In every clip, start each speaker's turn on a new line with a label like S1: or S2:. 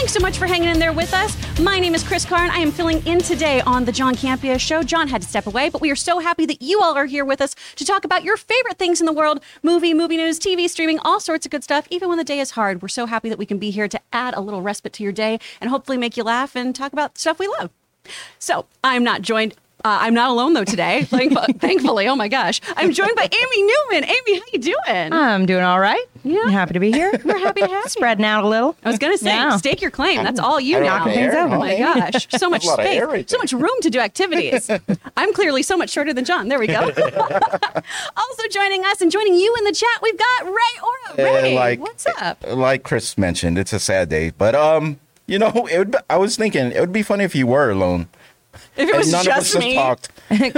S1: Thanks so much for hanging in there with us. My name is Chris Karn. I am filling in today on the John Campea Show. John had to step away, but we are so happy that you all are here with us to talk about your favorite things in the world, movie news, TV, streaming, all sorts of good stuff, even when the day is hard. We're so happy that we can be here to add a little respite to your day and hopefully make you laugh and talk about stuff we love. So I'm not alone, though, today, thankfully. Oh, my gosh. I'm joined by Amy Newman. Amy, how you doing?
S2: I'm doing all right.
S1: Yeah.
S2: I'm happy to be here.
S1: We're happy to have you.
S2: Spreading out a little.
S1: I was going to say, stake your claim. That's all you now. Oh, my gosh. So much space. Right, so much room to do activities. I'm clearly so much shorter than John. There we go. Also joining us and joining you in the chat, we've got Ray Ora. Ray, what's up?
S3: Like Chris mentioned, it's a sad day. But, I was thinking it would be funny if you were alone.
S1: If it was
S3: none
S1: just
S3: of us
S1: me.
S3: Talked.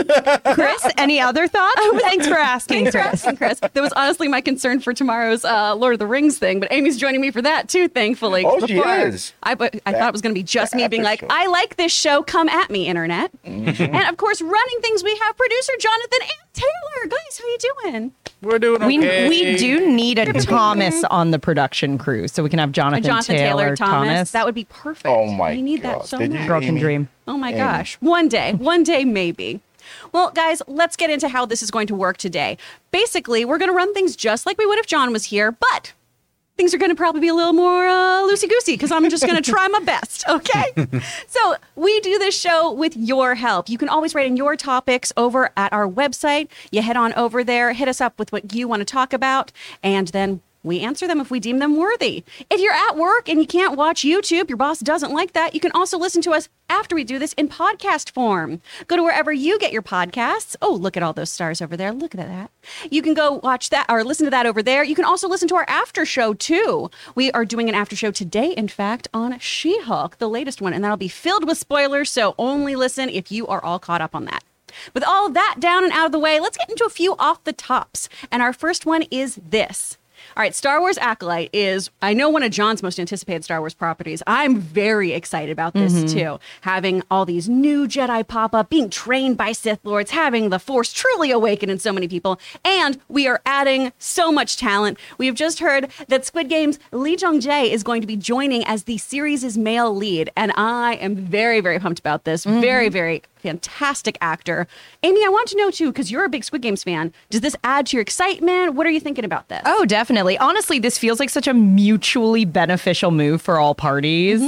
S2: Chris, any other thoughts? Thanks for asking,
S1: Chris. That was honestly my concern for tomorrow's Lord of the Rings thing, but Amy's joining me for that too, thankfully.
S3: Oh, she is.
S1: I thought it was going to be just me being like, I like this show, come at me, Internet. Mm-hmm. And of course, running things, we have producer Jonathan and Taylor. Guys, how you doing?
S4: We're doing okay.
S2: We do need a Thomas on the production crew, so we can have Jonathan Taylor Thomas.
S1: That would be perfect.
S3: Oh my
S1: We need
S3: God.
S1: that so much.
S2: Broken dream.
S1: Oh my gosh. One day maybe. Well, guys, let's get into how this is going to work today. Basically, we're going to run things just like we would if John was here, but things are going to probably be a little more loosey-goosey because I'm just going to try my best, okay? So we do this show with your help. You can always write in your topics over at our website. You head on over there, hit us up with what you want to talk about, and then we answer them if we deem them worthy. If you're at work and you can't watch YouTube, your boss doesn't like that, you can also listen to us after we do this in podcast form. Go to wherever you get your podcasts. Oh, look at all those stars over there. Look at that. You can go watch that or listen to that over there. You can also listen to our after show, too. We are doing an after show today, in fact, on She-Hulk, the latest one, and that'll be filled with spoilers, so only listen if you are all caught up on that. With all of that down and out of the way, let's get into a few off the tops. And our first one is this. All right, Star Wars Acolyte is, I know, one of John's most anticipated Star Wars properties. I'm very excited about this, too. Having all these new Jedi pop up, being trained by Sith Lords, having the Force truly awaken in so many people. And we are adding so much talent. We have just heard that Squid Game's Lee Jong-jae is going to be joining as the series' male lead. And I am very, very pumped about this. Very, very fantastic actor. Amy, I want to know, too, because you're a big Squid Games fan. Does this add to your excitement? What are you thinking about this?
S2: Oh, definitely. Honestly, this feels like such a mutually beneficial move for all parties.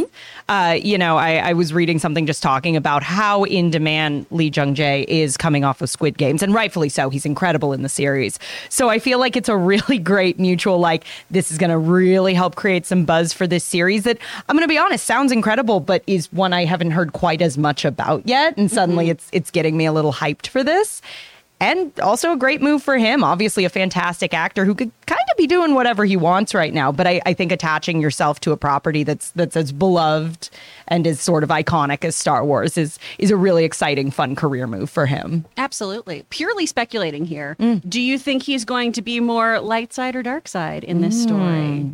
S2: I was reading something just talking about how in demand Lee Jung-jae is coming off of Squid Games, and rightfully so. He's incredible in the series. So I feel like it's a really great mutual, this is going to really help create some buzz for this series that, I'm going to be honest, sounds incredible, but is one I haven't heard quite as much about yet. And suddenly it's getting me a little hyped for this. And also a great move for him. Obviously a fantastic actor who could kind of be doing whatever he wants right now. But I think attaching yourself to a property that's as beloved and as sort of iconic as Star Wars is a really exciting, fun career move for him.
S1: Absolutely. Purely speculating here. Do you think he's going to be more light side or dark side in this story?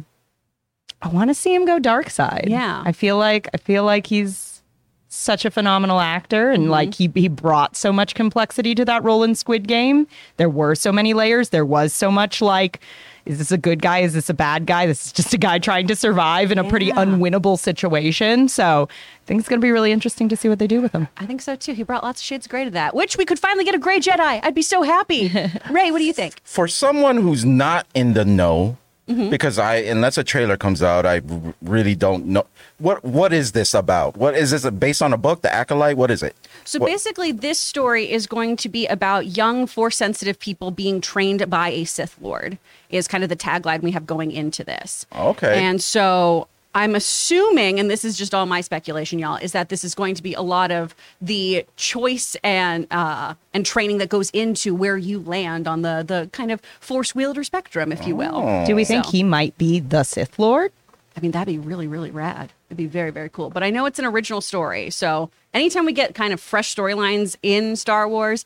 S2: I want to see him go dark side.
S1: Yeah.
S2: I feel like he's such a phenomenal actor, and he brought so much complexity to that role in Squid Game. There were so many layers. There was so much is this a good guy? Is this a bad guy? This is just a guy trying to survive in a pretty unwinnable situation. So I think it's going to be really interesting to see what they do with him.
S1: I think so, too. He brought lots of shades of gray to that, which we could finally get a gray Jedi. I'd be so happy. Ray, what do you think?
S3: For someone who's not in the know, because unless a trailer comes out, I really don't know. What is this about? What is this based on a book, The Acolyte? What is it?
S1: So basically, this story is going to be about young, Force-sensitive people being trained by a Sith Lord, is kind of the tagline we have going into this.
S3: Okay.
S1: And so I'm assuming, and this is just all my speculation, y'all, is that this is going to be a lot of the choice and training that goes into where you land on the kind of Force wielder spectrum, if you will.
S2: Do we think he might be the Sith Lord?
S1: I mean, that'd be really, really rad. It'd be very, very cool. But I know it's an original story. So anytime we get kind of fresh storylines in Star Wars,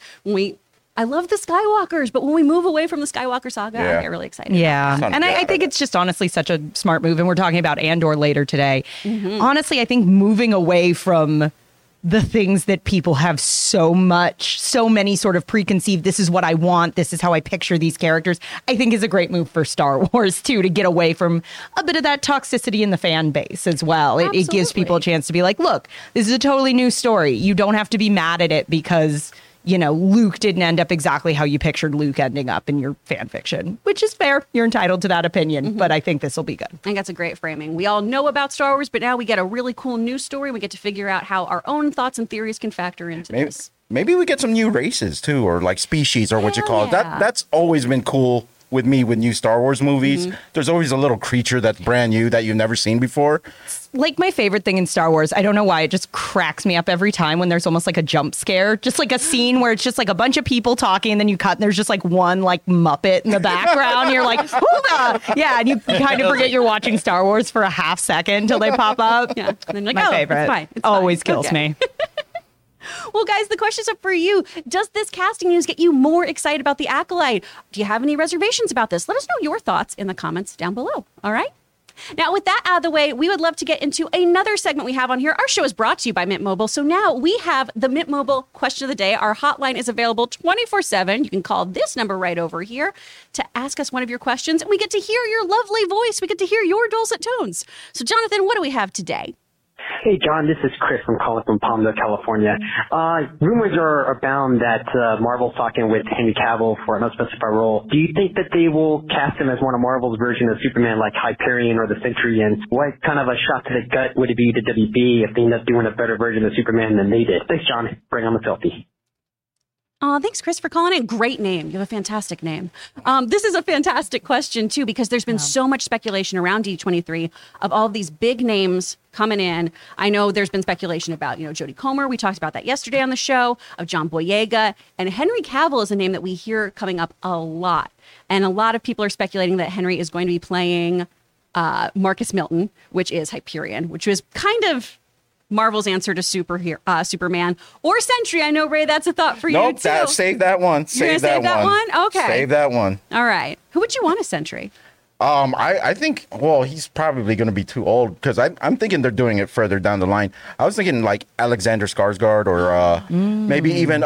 S1: I love the Skywalkers, but when we move away from the Skywalker saga, I get really excited.
S2: Yeah. And I think it's just honestly such a smart move. And we're talking about Andor later today. Honestly, I think moving away from the things that people have so many sort of preconceived, this is what I want, this is how I picture these characters, I think is a great move for Star Wars, too, to get away from a bit of that toxicity in the fan base as well. It gives people a chance to be like, look, this is a totally new story. You don't have to be mad at it because, you know, Luke didn't end up exactly how you pictured Luke ending up in your fan fiction, which is fair. You're entitled to that opinion, but I think this will be good.
S1: I think that's a great framing. We all know about Star Wars, but now we get a really cool news story. We get to figure out how our own thoughts and theories can factor into this.
S3: Maybe we get some new races too, or like species, or what you call it. That's always been cool with me with new Star Wars movies. There's always a little creature that's brand new that you've never seen before.
S2: Like my favorite thing in Star Wars, I don't know why, it just cracks me up every time when there's almost like a jump scare, just like a scene where it's just like a bunch of people talking and then you cut and there's just like one like Muppet in the background. And you're like, Hooga! Yeah, and you kind of forget you're watching Star Wars for a half second until they pop up.
S1: Yeah, and then you're like,
S2: my favorite.
S1: It's fine.
S2: Always kills me.
S1: Well, guys, the question's up for you. Does this casting news get you more excited about The Acolyte? Do you have any reservations about this? Let us know your thoughts in the comments down below. All right? Now, with that out of the way, we would love to get into another segment we have on here. Our show is brought to you by Mint Mobile. So now we have the Mint Mobile question of the day. Our hotline is available 24/7. You can call this number right over here to ask us one of your questions. And we get to hear your lovely voice. We get to hear your dulcet tones. So, Jonathan, what do we have today?
S4: Hey, John, this is Chris. I'm calling from Palmdale, California. Rumors are abound that Marvel's talking with Henry Cavill for an unspecified role. Do you think that they will cast him as one of Marvel's version of Superman, like Hyperion or the Sentry? And what kind of a shot to the gut would it be to WB if they end up doing a better version of Superman than they did? Thanks, John. Bring on the selfie.
S1: Thanks, Chris, for calling in. Great name. You have a fantastic name. This is a fantastic question, too, because there's been so much speculation around D23 of all of these big names coming in. I know there's been speculation about, Jodie Comer. We talked about that yesterday on the show, of John Boyega. And Henry Cavill is a name that we hear coming up a lot. And a lot of people are speculating that Henry is going to be playing Marcus Milton, which is Hyperion, which was kind of Marvel's answer to Superman or Sentry. I know, Ray, that's a thought for you, too.
S3: Save that one.
S1: Save that one? Okay.
S3: Save that one.
S1: All right. Who would you want as Sentry?
S3: I think, he's probably going to be too old because I'm thinking they're doing it further down the line. I was thinking like Alexander Skarsgård or maybe even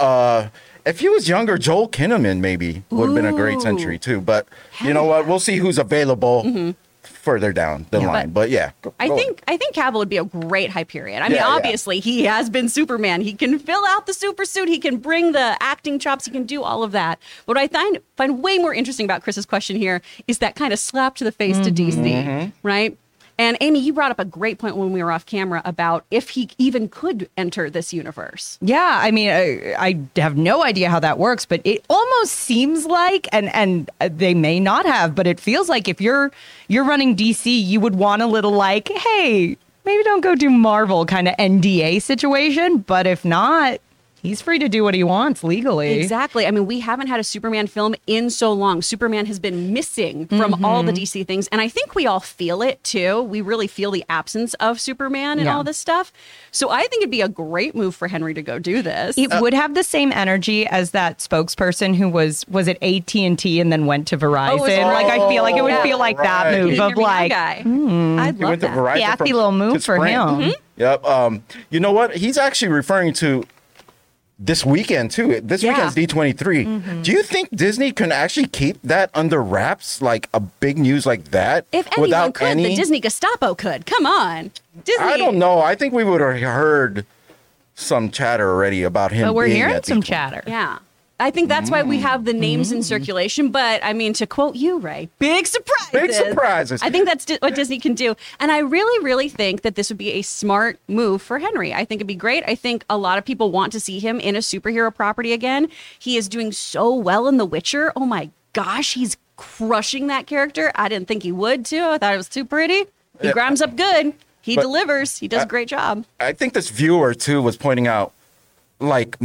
S3: if he was younger, Joel Kinnaman maybe would have been a great Sentry, too. But you know what? We'll see who's available further down the line. But yeah.
S1: I think Cavill would be a great Hyperion. I mean, obviously, he has been Superman. He can fill out the super suit. He can bring the acting chops. He can do all of that. What I find way more interesting about Chris's question here is that kind of slap to the face to DC, right? And Amy, you brought up a great point when we were off camera about if he even could enter this universe.
S2: Yeah, I mean, I have no idea how that works, but it almost seems like, and they may not have, but it feels like if you're running DC, you would want a little like, hey, maybe don't go do Marvel kind of NDA situation, but if not, he's free to do what he wants legally.
S1: Exactly. I mean, we haven't had a Superman film in so long. Superman has been missing from all the DC things. And I think we all feel it, too. We really feel the absence of Superman and all this stuff. So I think it'd be a great move for Henry to go do this.
S2: It would have the same energy as that spokesperson who was it AT&T and then went to Verizon. I feel like it would feel like that move of like,
S1: I'd love that.
S2: Happy little move for him.
S3: Yep. You know what? He's actually referring to this weekend, too. This weekend's D23. Do you think Disney can actually keep that under wraps, like a big news like that?
S1: If anyone could, the Disney Gestapo could. Come on. Disney.
S3: I don't know. I think we would have heard some chatter already about him.
S2: But we're
S3: being
S2: hearing
S3: at
S2: some
S3: D23.
S2: chatter.
S1: Yeah. I think that's why we have the names in circulation. But I mean, to quote you, Ray, big surprises.
S3: Big surprises.
S1: I think that's what Disney can do. And I really, really think that this would be a smart move for Henry. I think it'd be great. I think a lot of people want to see him in a superhero property again. He is doing so well in The Witcher. Oh my gosh, he's crushing that character. I didn't think he would, too. I thought it was too pretty. He grams up good. He delivers. He does a great job.
S3: I think this viewer, too, was pointing out, like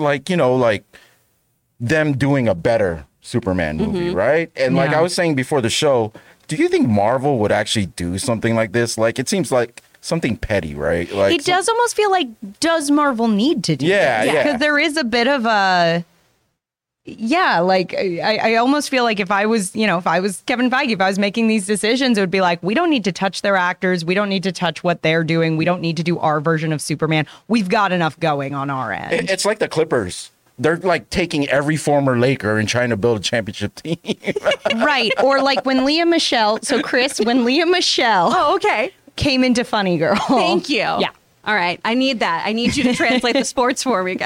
S3: them doing a better Superman movie, right? And like I was saying before the show, do you think Marvel would actually do something like this? Like, it seems like something petty, right? Like
S2: it does almost feel like, does Marvel need to do this?
S3: Yeah.
S2: Because there is a bit of a, Yeah, like I almost feel like if I was Kevin Feige, if I was making these decisions, it would be like, we don't need to touch their actors. We don't need to touch what they're doing. We don't need to do our version of Superman. We've got enough going on our end.
S3: It's like the Clippers. They're like taking every former Laker and trying to build a championship team.
S2: Right. Or like when Leah Michelle. So Chris, when Leah Michelle
S1: Oh, okay.
S2: came into Funny Girl.
S1: Thank you.
S2: Yeah.
S1: All right. I need that. I need you to translate the sports for me, guys.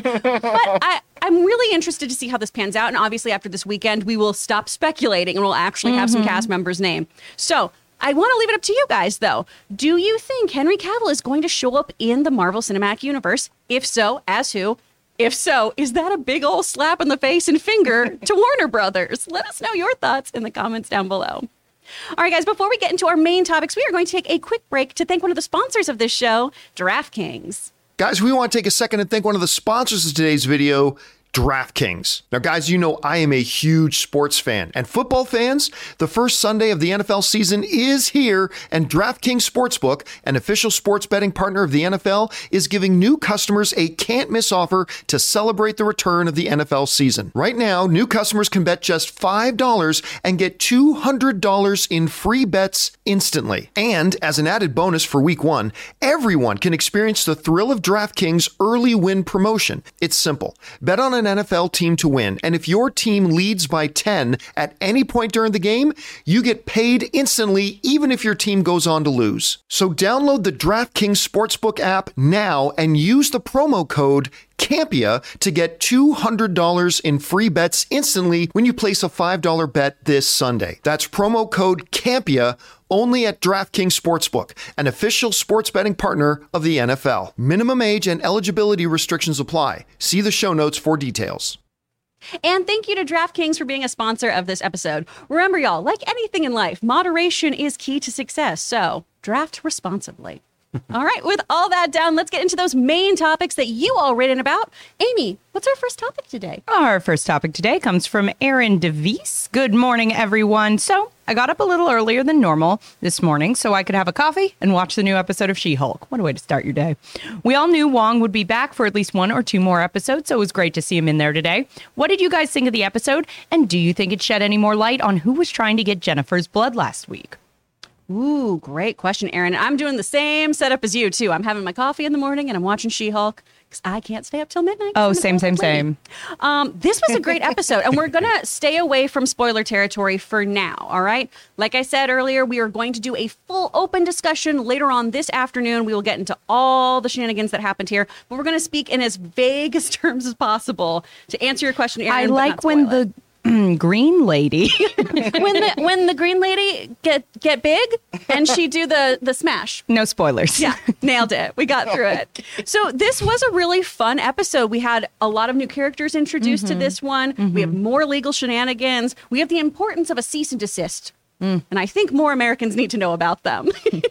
S1: But I'm really interested to see how this pans out. And obviously, after this weekend, we will stop speculating and we'll actually have some cast members' name. So I want to leave it up to you guys, though. Do you think Henry Cavill is going to show up in the Marvel Cinematic Universe? If so, as who? If so, is that a big old slap in the face and finger to Warner Brothers? Let us know your thoughts in the comments down below. All right, guys, before we get into our main topics, we are going to take a quick break to thank one of the sponsors of this show, DraftKings.
S5: Guys, we want to take a second and thank one of the sponsors of today's video, DraftKings. Now, guys, you know I am a huge sports fan. And football fans, the first Sunday of the NFL season is here, and DraftKings Sportsbook, an official sports betting partner of the NFL, is giving new customers a can't-miss offer to celebrate the return of the NFL season. Right now, new customers can bet just $5 and get $200 in free bets instantly. And as an added bonus for Week 1, everyone can experience the thrill of DraftKings early win promotion. It's simple. Bet on an NFL team to win, and if your team leads by 10 at any point during the game, you get paid instantly even if your team goes on to lose. So download the DraftKings Sportsbook app now and use the promo code CAMPIA to get $200 in free bets instantly when you place a $5 bet this Sunday. That's promo code CAMPIA only at DraftKings Sportsbook, an official sports betting partner of the NFL. Minimum age and eligibility restrictions apply. See the show notes for details.
S1: And thank you to DraftKings for being a sponsor of this episode. Remember, y'all, like anything in life, moderation is key to success. So draft responsibly. All right, with all that down, let's get into those main topics that you all written about. Amy, what's our first topic today?
S2: Our first topic today comes from Aaron DeVries. Good morning, everyone. So I got up a little earlier than normal this morning so I could have a coffee and watch the new episode of She-Hulk. What a way to start your day. We all knew Wong would be back for at least 1 or 2 more episodes, so it was great to see him in there today. What did you guys think of the episode? And do you think it shed any more light on who was trying to get Jennifer's blood last week?
S1: Ooh, great question, Aaron. I'm doing the same setup as you, too. I'm having my coffee in the morning and I'm watching She-Hulk because I can't stay up till midnight.
S2: Oh, same.
S1: This was a great episode, and we're going to stay away from spoiler territory for now, all right? Like I said earlier, we are going to do a full open discussion later on this afternoon. We will get into all the shenanigans that happened here, but we're going to speak in as vague as terms as possible to answer your question, Aaron.
S2: I like when the green lady
S1: when the green lady get big and she do the smash.
S2: No spoilers.
S1: Yeah, nailed it. We got through it. So this was a really fun episode. We had a lot of new characters introduced to this one. We have more legal shenanigans. We have the importance of a cease and desist. And I think more Americans need to know about them.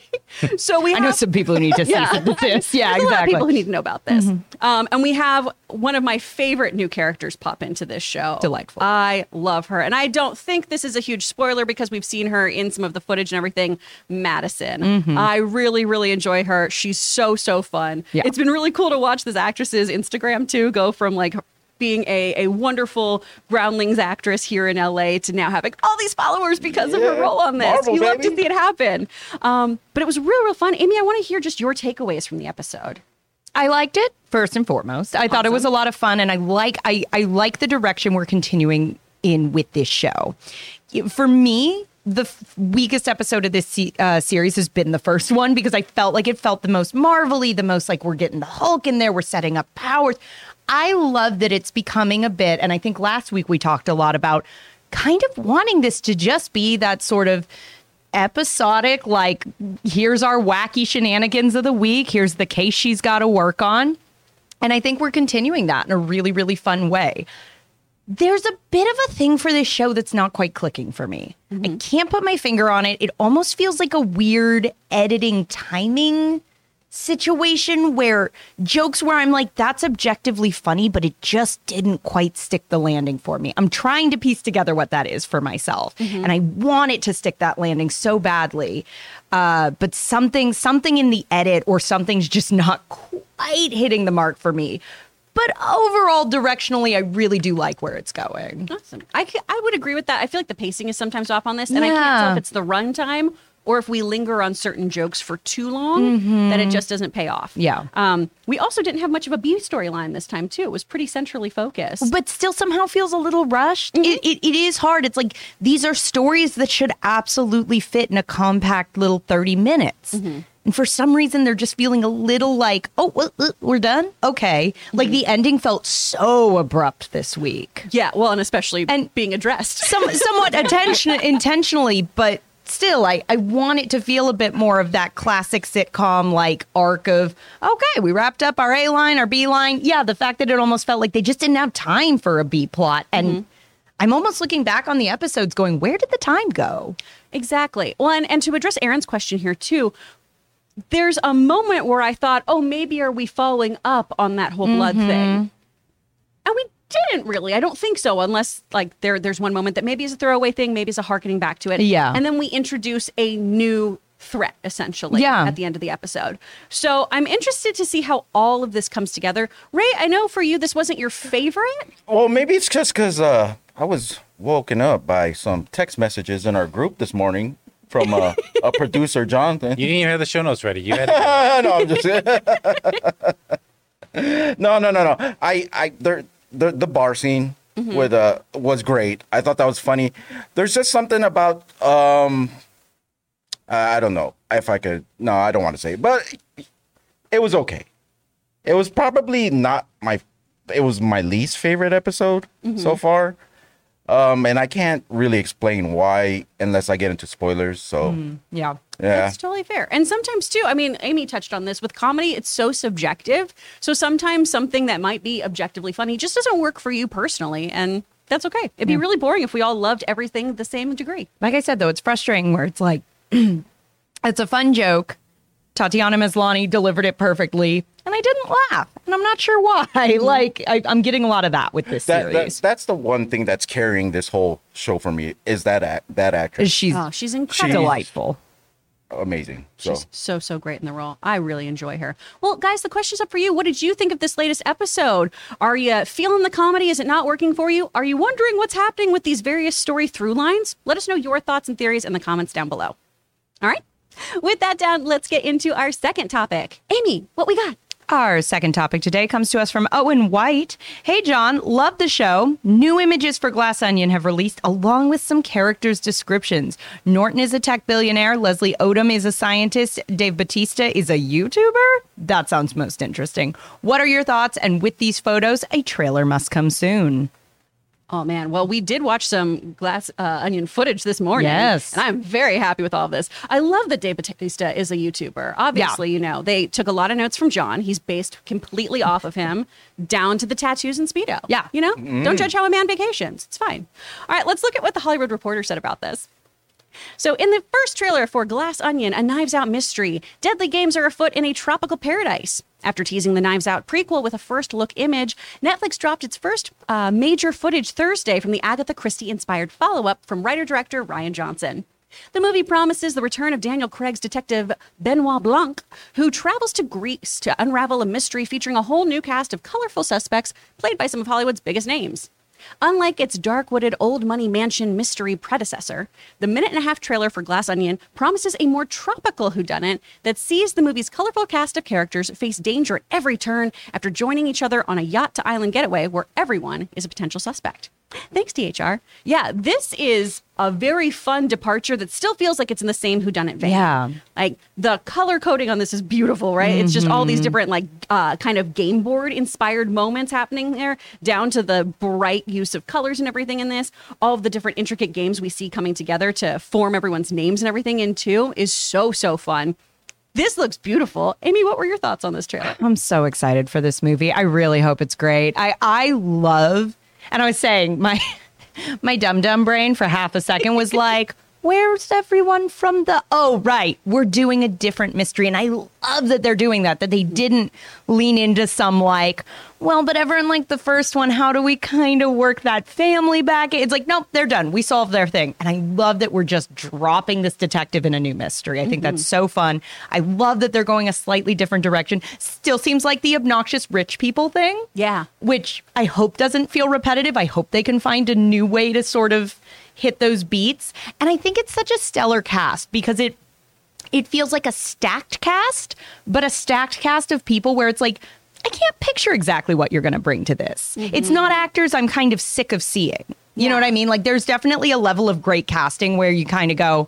S1: So I
S2: know some people who need to see this. Yeah,
S1: There's
S2: exactly.
S1: a lot of people who need to know about this. And we have one of my favorite new characters pop into this show.
S2: Delightful.
S1: I love her. And I don't think this is a huge spoiler because we've seen her in some of the footage and everything. Madison. I really, really enjoy her. She's so fun.
S2: Yeah.
S1: It's been really cool to watch this actress's Instagram too go from like being a wonderful Groundlings actress here in LA to now having all these followers because of her role on this.
S3: Marvel,
S1: You love to
S3: baby.
S1: see it happen. But it was real fun. Amy, I want to hear just your takeaways from the episode.
S2: I liked it first and foremost. I thought it was a lot of fun, and I like the direction we're continuing in with this show. For me, the weakest episode of this series has been the first one because I felt like it felt the most Marvel-y, the most like we're getting the Hulk in there, we're setting up powers. I love that it's becoming a bit, and I think last week we talked a lot about kind of wanting this to just be that sort of episodic, like, here's our wacky shenanigans of the week, here's the case she's got to work on. And I think we're continuing that in a really, really fun way. There's a bit of a thing for this show that's not quite clicking for me. I can't put my finger on it. It almost feels like a weird editing timing situation where jokes where I'm like, that's objectively funny, but it just didn't quite stick the landing for me. I'm trying to piece together what that is for myself. And I want it to stick that landing so badly. But something in the edit or something's just not quite hitting the mark for me. But overall, directionally, I really do like where it's going.
S1: Awesome. I would agree with that. I feel like the pacing is sometimes off on this, and I can't
S2: Yeah.
S1: tell if it's the runtime or if we linger on certain jokes for too long, that it just doesn't pay off.
S2: Yeah.
S1: We also didn't have much of a B storyline this time, too. It was pretty centrally focused.
S2: But still somehow feels a little rushed. It is hard. It's like these are stories that should absolutely fit in a compact little 30 minutes. And for some reason, they're just feeling a little like, oh, we're done? Okay. Like the ending felt so abrupt this week.
S1: Yeah, well, and especially
S2: And
S1: being addressed.
S2: Somewhat intentionally, but still, I want it to feel a bit more of that classic sitcom like arc of, okay, we wrapped up our A line, our B line. Yeah, the fact that it almost felt like they just didn't have time for a B plot. And I'm almost looking back on the episodes going, where did the time go?
S1: Exactly. Well, and to address Aaron's question here, too, there's a moment where I thought, oh, maybe are we following up on that whole blood thing? And we didn't really. I don't think so, unless like there's one moment that maybe is a throwaway thing, maybe is a harkening back to it.
S2: Yeah.
S1: And then we introduce a new threat, essentially,
S2: Yeah.
S1: at the end of the episode. So I'm interested to see how all of this comes together. Ray, I know for you, this wasn't your favorite.
S3: Well, maybe it's just because I was woken up by some text messages in our group this morning from a producer, Jonathan.
S6: You didn't even have the show notes ready. You had to.
S3: No, I'm just no. The bar scene with was great. I thought that was funny. There's just something about I don't know if I could. No, I don't want to say it, but it was okay. It was probably not my. It was my least favorite episode so far. And I can't really explain why unless I get into spoilers. So
S2: Yeah.
S3: yeah.
S1: That's totally fair. And sometimes, too, I mean, Amy touched on this. With comedy, it's so subjective. So sometimes something that might be objectively funny just doesn't work for you personally. And that's okay. It'd be really boring if we all loved everything the same degree.
S2: Like I said, though, it's frustrating where it's like, it's a fun joke. Tatiana Maslany delivered it perfectly, and I didn't laugh, and I'm not sure why. Like, I'm getting a lot of that with this series.
S3: That's the one thing that's carrying this whole show for me is that actress.
S2: She's
S1: She's incredible.
S2: delightful.
S3: Amazing. So
S1: She's so great in the role. I really enjoy her. Well, guys, the question's up for you. What did you think of this latest episode? Are you feeling the comedy? Is it not working for you? Are you wondering what's happening with these various story through lines? Let us know your thoughts and theories in the comments down below. All right. With that down, let's get into our second topic. Amy, what we got?
S2: Our second topic today comes to us from Owen White. Hey, John, love the show. New images for Glass Onion have released along with some characters' descriptions. Norton is a tech billionaire. Leslie Odom is a scientist. Dave Bautista is a YouTuber. That sounds most interesting. What are your thoughts? And with these photos, a trailer must come soon.
S1: Oh, man. Well, we did watch some Glass Onion footage this morning.
S2: Yes.
S1: And I'm very happy with all of this. I love that Dave Bautista is a YouTuber. Obviously, you know, they took a lot of notes from John. He's based completely off of him, down to the tattoos and Speedo.
S2: Yeah.
S1: You know, don't judge how a man vacations. It's fine. All right, let's look at what the Hollywood Reporter said about this. So in the first trailer for Glass Onion, a Knives Out mystery, deadly games are afoot in a tropical paradise. After teasing the Knives Out prequel with a first look image, Netflix dropped its first major footage Thursday from the Agatha Christie-inspired follow-up from writer-director Rian Johnson. The movie promises the return of Daniel Craig's detective Benoit Blanc, who travels to Greece to unravel a mystery featuring a whole new cast of colorful suspects played by some of Hollywood's biggest names. Unlike its dark-wooded old money mansion mystery predecessor, the minute-and-a-half trailer for Glass Onion promises a more tropical whodunit that sees the movie's colorful cast of characters face danger at every turn after joining each other on a yacht-to-island getaway where everyone is a potential suspect. Thanks, THR. Yeah, this is a very fun departure that still feels like it's in the same whodunit vein.
S2: Yeah.
S1: Like, the color coding on this is beautiful, right? It's just all these different, like, kind of game board inspired moments happening there, down to the bright use of colors and everything in this. All of the different intricate games we see coming together to form everyone's names and everything into is so, so fun. This looks beautiful. Amy, what were your thoughts on this trailer?
S2: I'm so excited for this movie. I really hope it's great. I love, and I was saying, my dumb brain for half a second was like, where's everyone from the, oh, right, we're doing a different mystery. And I love that they're doing that they didn't lean into some like, well, but everyone like the first one, how do we kind of work that family back? It's like, nope, they're done. We solved their thing. And I love that we're just dropping this detective in a new mystery. I think that's so fun. I love that they're going a slightly different direction. Still seems like the obnoxious rich people thing.
S1: Yeah.
S2: Which I hope doesn't feel repetitive. I hope they can find a new way to sort of hit those beats. And I think it's such a stellar cast because it feels like a stacked cast, but a stacked cast of people where it's like, I can't picture exactly what you're going to bring to this. It's not actors I'm kind of sick of seeing. You know what I mean? Like there's definitely a level of great casting where you kind of go,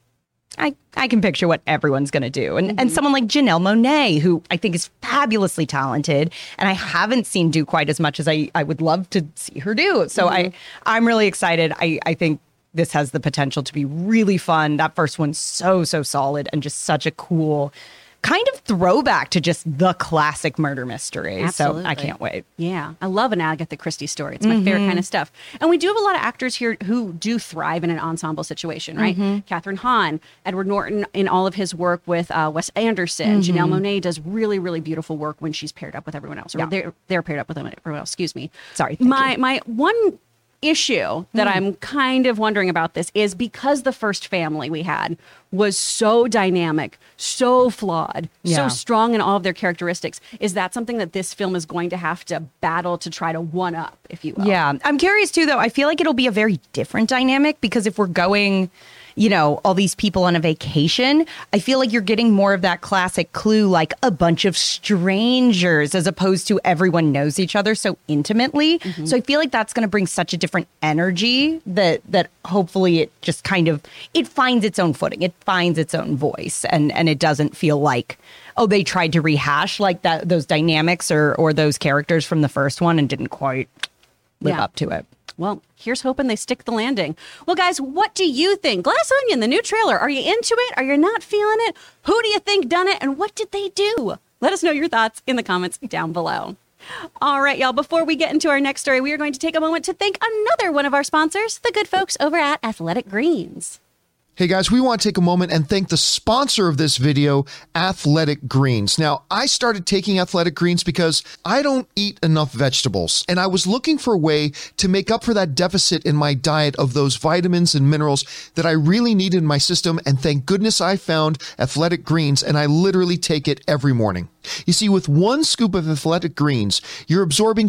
S2: I can picture what everyone's going to do. And someone like Janelle Monáe, who I think is fabulously talented, and I haven't seen do quite as much as I would love to see her do. So I'm really excited. I think this has the potential to be really fun. That first one's so solid and just such a cool kind of throwback to just the classic murder mystery.
S1: Absolutely.
S2: So I can't wait.
S1: Yeah, I love an Agatha Christie story. It's my favorite kind of stuff. And we do have a lot of actors here who do thrive in an ensemble situation, right? Catherine Hahn, Edward Norton in all of his work with Wes Anderson. Janelle Monáe does really, really beautiful work when she's paired up with everyone else. Or they're paired up with everyone else, excuse me.
S2: Sorry.
S1: My one issue that I'm kind of wondering about this is because the first family we had was so dynamic, so flawed, so strong in all of their characteristics. Is that something that this film is going to have to battle to try to one up, if you will?
S2: Yeah. I'm curious too, though. I feel like it'll be a very different dynamic because if we're going, you know, all these people on a vacation, I feel like you're getting more of that classic Clue, like a bunch of strangers as opposed to everyone knows each other so intimately. So I feel like that's going to bring such a different energy that hopefully it just kind of, it finds its own footing. It finds its own voice and it doesn't feel like, oh, they tried to rehash like that, those dynamics or those characters from the first one and didn't quite live up to it.
S1: Well, here's hoping they stick the landing. Well, guys, what do you think? Glass Onion, the new trailer. Are you into it? Are you not feeling it? Who do you think done it? And what did they do? Let us know your thoughts in the comments down below. All right, y'all. Before we get into our next story, we are going to take a moment to thank another one of our sponsors, the good folks over at Athletic Greens.
S5: Hey guys, we want to take a moment and thank the sponsor of this video, Athletic Greens. Now, I started taking Athletic Greens because I don't eat enough vegetables, and I was looking for a way to make up for that deficit in my diet of those vitamins and minerals that I really need in my system, and thank goodness I found Athletic Greens, and I literally take it every morning. You see, with one scoop of Athletic Greens, you're absorbing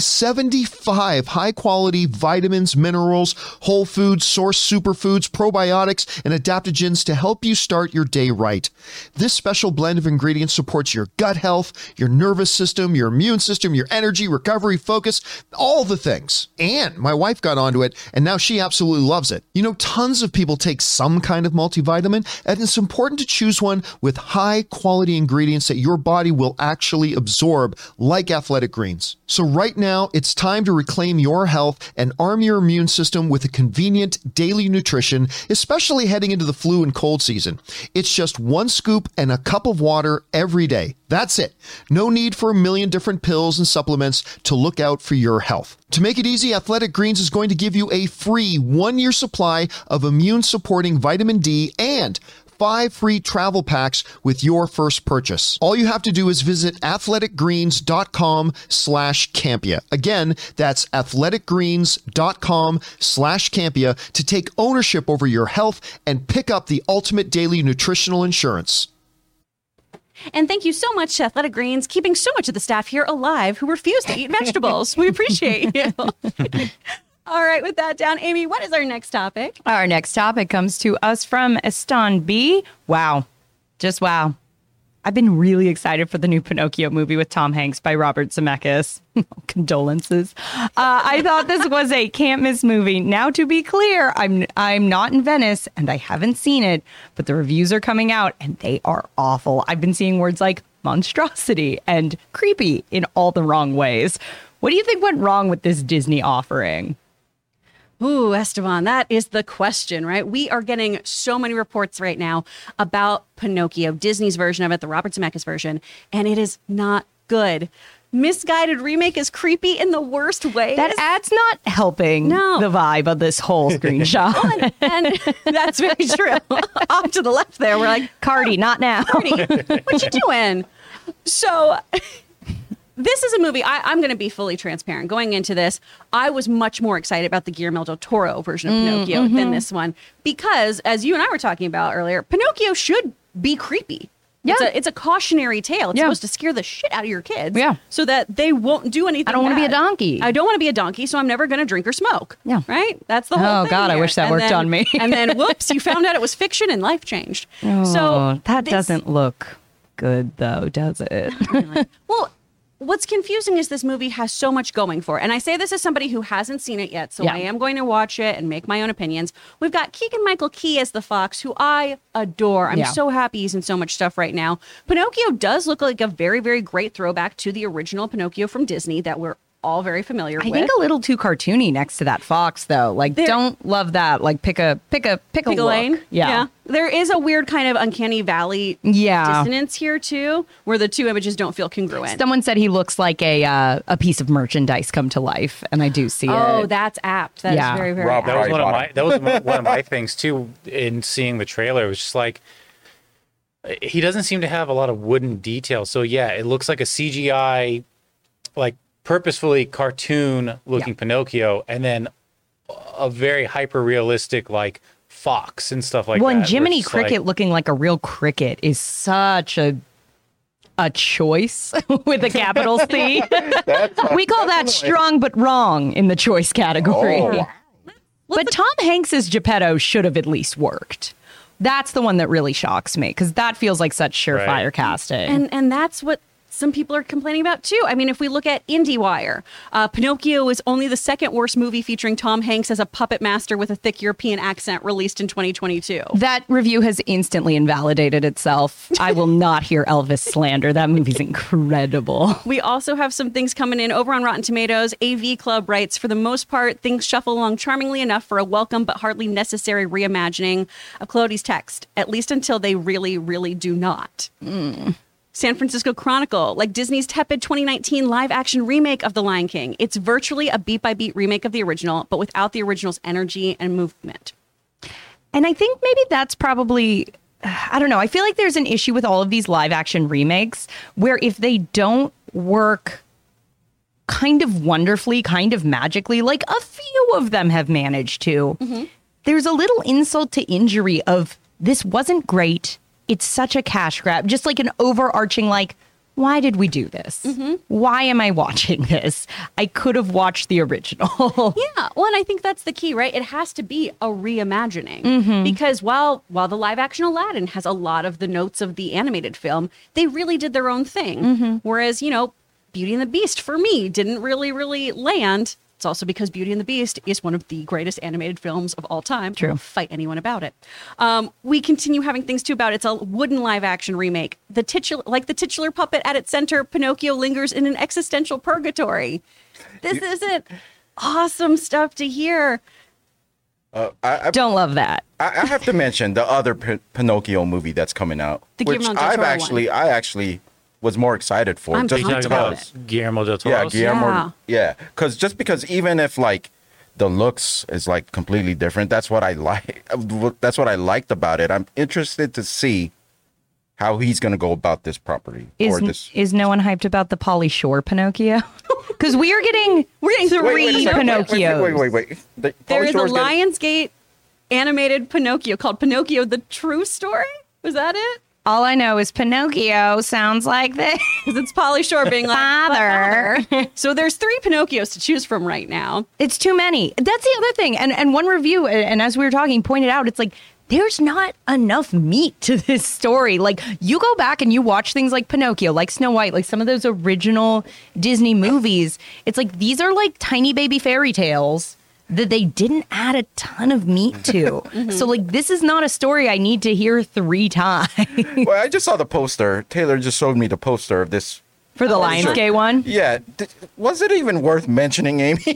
S5: 75 high-quality vitamins, minerals, whole foods, source superfoods, probiotics, and adaptogens to help you start your day right. This special blend of ingredients supports your gut health, your nervous system, your immune system, your energy, recovery, focus, all the things. And my wife got onto it, and now she absolutely loves it. You know, tons of people take some kind of multivitamin, and it's important to choose one with high-quality ingredients that your body will actually absorb, like Athletic Greens. So right now, it's time to reclaim your health and arm your immune system with a convenient daily nutrition, especially heading into the flu and cold season. It's just one scoop and a cup of water every day. That's it. No need for a million different pills and supplements to look out for your health. To make it easy, Athletic Greens is going to give you a free 1-year supply of immune-supporting vitamin D and 5 free travel packs with your first purchase. All you have to do is visit athleticgreens.com/Campea. Again, that's athleticgreens.com/Campea to take ownership over your health and pick up the ultimate daily nutritional insurance.
S1: And thank you so much to Athletic Greens, keeping so much of the staff here alive who refuse to eat vegetables. We appreciate you. All right, with that down, Amy, what is our next topic?
S2: Our next topic comes to us from Eston B. Wow. Just wow. I've been really excited for the new Pinocchio movie with Tom Hanks by Robert Zemeckis. Condolences. I thought this was a can't miss movie. Now, to be clear, I'm not in Venice and I haven't seen it, but the reviews are coming out and they are awful. I've been seeing words like monstrosity and creepy in all the wrong ways. What do you think went wrong with this Disney offering?
S1: Ooh, Esteban, that is the question, right? We are getting so many reports right now about Pinocchio, Disney's version of it, the Robert Zemeckis version, and it is not good. misguided remake is creepy in the worst ways.
S2: That ad's not helping
S1: No.
S2: the vibe of this whole screenshot.
S1: and that's very true. Off to the left there, we're like,
S2: Cardi, not now.
S1: what you doing? So this is a movie, I'm going to be fully transparent. Going into this, I was much more excited about the Guillermo del Toro version of Pinocchio than this one. Because, as you and I were talking about earlier, Pinocchio should be creepy.
S2: Yeah.
S1: It's a cautionary tale. It's
S2: Yeah.
S1: supposed to scare the shit out of your kids.
S2: Yeah.
S1: So that they won't do anything
S2: I don't want to be a
S1: bad.
S2: donkey.
S1: I don't want to be a donkey, so I'm never going to drink or smoke.
S2: Yeah.
S1: Right? That's the whole
S2: Oh,
S1: thing
S2: God, I
S1: here.
S2: wish that
S1: And
S2: worked
S1: then-
S2: on me.
S1: And then, whoops, you found out it was fiction and life changed.
S2: Oh,
S1: So
S2: that
S1: this-
S2: doesn't look good, though, does it?
S1: Well, what's confusing is this movie has so much going for it. And I say this as somebody who hasn't seen it yet, so
S2: Yeah.
S1: I am going to watch it and make my own opinions. We've got Keegan-Michael Key as the fox, who I adore. I'm
S2: Yeah.
S1: so happy he's in so much stuff right now. Pinocchio does look like a very, very great throwback to the original Pinocchio from Disney that we're all very familiar
S2: I
S1: with.
S2: think a little too cartoony next to that fox, though. Like,
S1: There-
S2: don't love that. Like, pick a
S1: Pick a
S2: look.
S1: lane.
S2: Yeah.
S1: There is a weird kind of uncanny valley
S2: Yeah.
S1: dissonance here, too, where the two images don't feel congruent.
S2: Someone said he looks like a piece of merchandise come to life, and I do see
S1: Oh,
S2: it.
S1: that's apt. That is
S2: Yeah.
S1: very, very
S3: Rob,
S1: apt.
S6: That was one of
S3: Bottom.
S6: my one of my things too in seeing the trailer. It was just like he doesn't seem to have a lot of wooden details. So yeah, it looks like a CGI, like purposefully cartoon looking
S2: Yeah.
S6: Pinocchio, and then a very hyper realistic like fox and stuff like
S2: Well,
S6: that.
S2: and
S6: where
S2: Jiminy
S6: it's just like-
S2: Cricket looking like a real cricket is such a choice with a capital C. We call that strong but wrong in the choice category.
S3: Oh.
S2: But Tom Hanks's Geppetto should have at least worked. That's the one that really shocks me because that feels like such surefire
S6: Right.
S2: casting.
S1: And that's what some people are complaining about too. I mean, if we look at IndieWire, Pinocchio is only the second worst movie featuring Tom Hanks as a puppet master with a thick European accent released in 2022.
S2: That review has instantly invalidated itself. I will not hear Elvis slander. That movie's incredible.
S1: We also have some things coming in over on Rotten Tomatoes. AV Club writes, for the most part, things shuffle along charmingly enough for a welcome but hardly necessary reimagining of Clody's text, at least until they really, really do not. San Francisco Chronicle, like Disney's tepid 2019 live-action remake of The Lion King. It's virtually a beat-by-beat remake of the original, but without the original's energy and movement.
S2: And I think maybe that's probably, I don't know. I feel like there's an issue with all of these live action remakes where if they don't work kind of wonderfully, kind of magically, like a few of them have managed to, there's a little insult to injury of this wasn't great. It's such a cash grab, just like an overarching, like, why did we do this? Why am I watching this? I could have watched the original.
S1: Yeah, well, and I think that's the key, right? It has to be a reimagining because while the live action Aladdin has a lot of the notes of the animated film, they really did their own thing. Whereas, Beauty and the Beast for me didn't really land. It's also because Beauty and the Beast is one of the greatest animated films of all time.
S2: True.
S1: Don't fight anyone about it. We continue having things too about it. It's a wooden live action remake. The titular puppet at its center, Pinocchio lingers in an existential purgatory. This isn't awesome stuff to hear.
S2: Don't love that.
S3: I have to mention the other Pinocchio movie that's coming out,
S1: The
S3: which
S1: Guillermo del Toro
S3: I actually was more excited for.
S1: I'm
S3: just
S1: pumped
S6: Talking
S1: about
S3: because,
S6: about Guillermo del Toro.
S3: yeah, Guillermo,
S1: Yeah.
S3: yeah, because even if like the looks is like completely different, that's what I like. That's what I liked about it. I'm interested to see how he's going to go about this property or this.
S2: Is no one hyped about the Pauly Shore Pinocchio? Because we are getting three Pinocchios.
S3: Wait.
S1: There is a Lionsgate animated Pinocchio called Pinocchio: The True Story. Was that it?
S2: All I know is Pinocchio sounds like this.
S1: Because it's Pauly Shore being like,
S2: Father.
S1: "Father." So there's 3 Pinocchios to choose from right now.
S2: It's too many. That's the other thing. And one review, and as we were talking, pointed out, it's like, there's not enough meat to this story. Like, you go back and you watch things like Pinocchio, like Snow White, like some of those original Disney movies. It's like, these are like tiny baby fairy tales that they didn't add a ton of meat to. So, like, this is not a story I need to hear 3 times.
S3: Well, I just saw the poster. Taylor just showed me the poster of this
S2: For the Lionsgate one?
S3: Yeah. Was it even worth mentioning, Amy?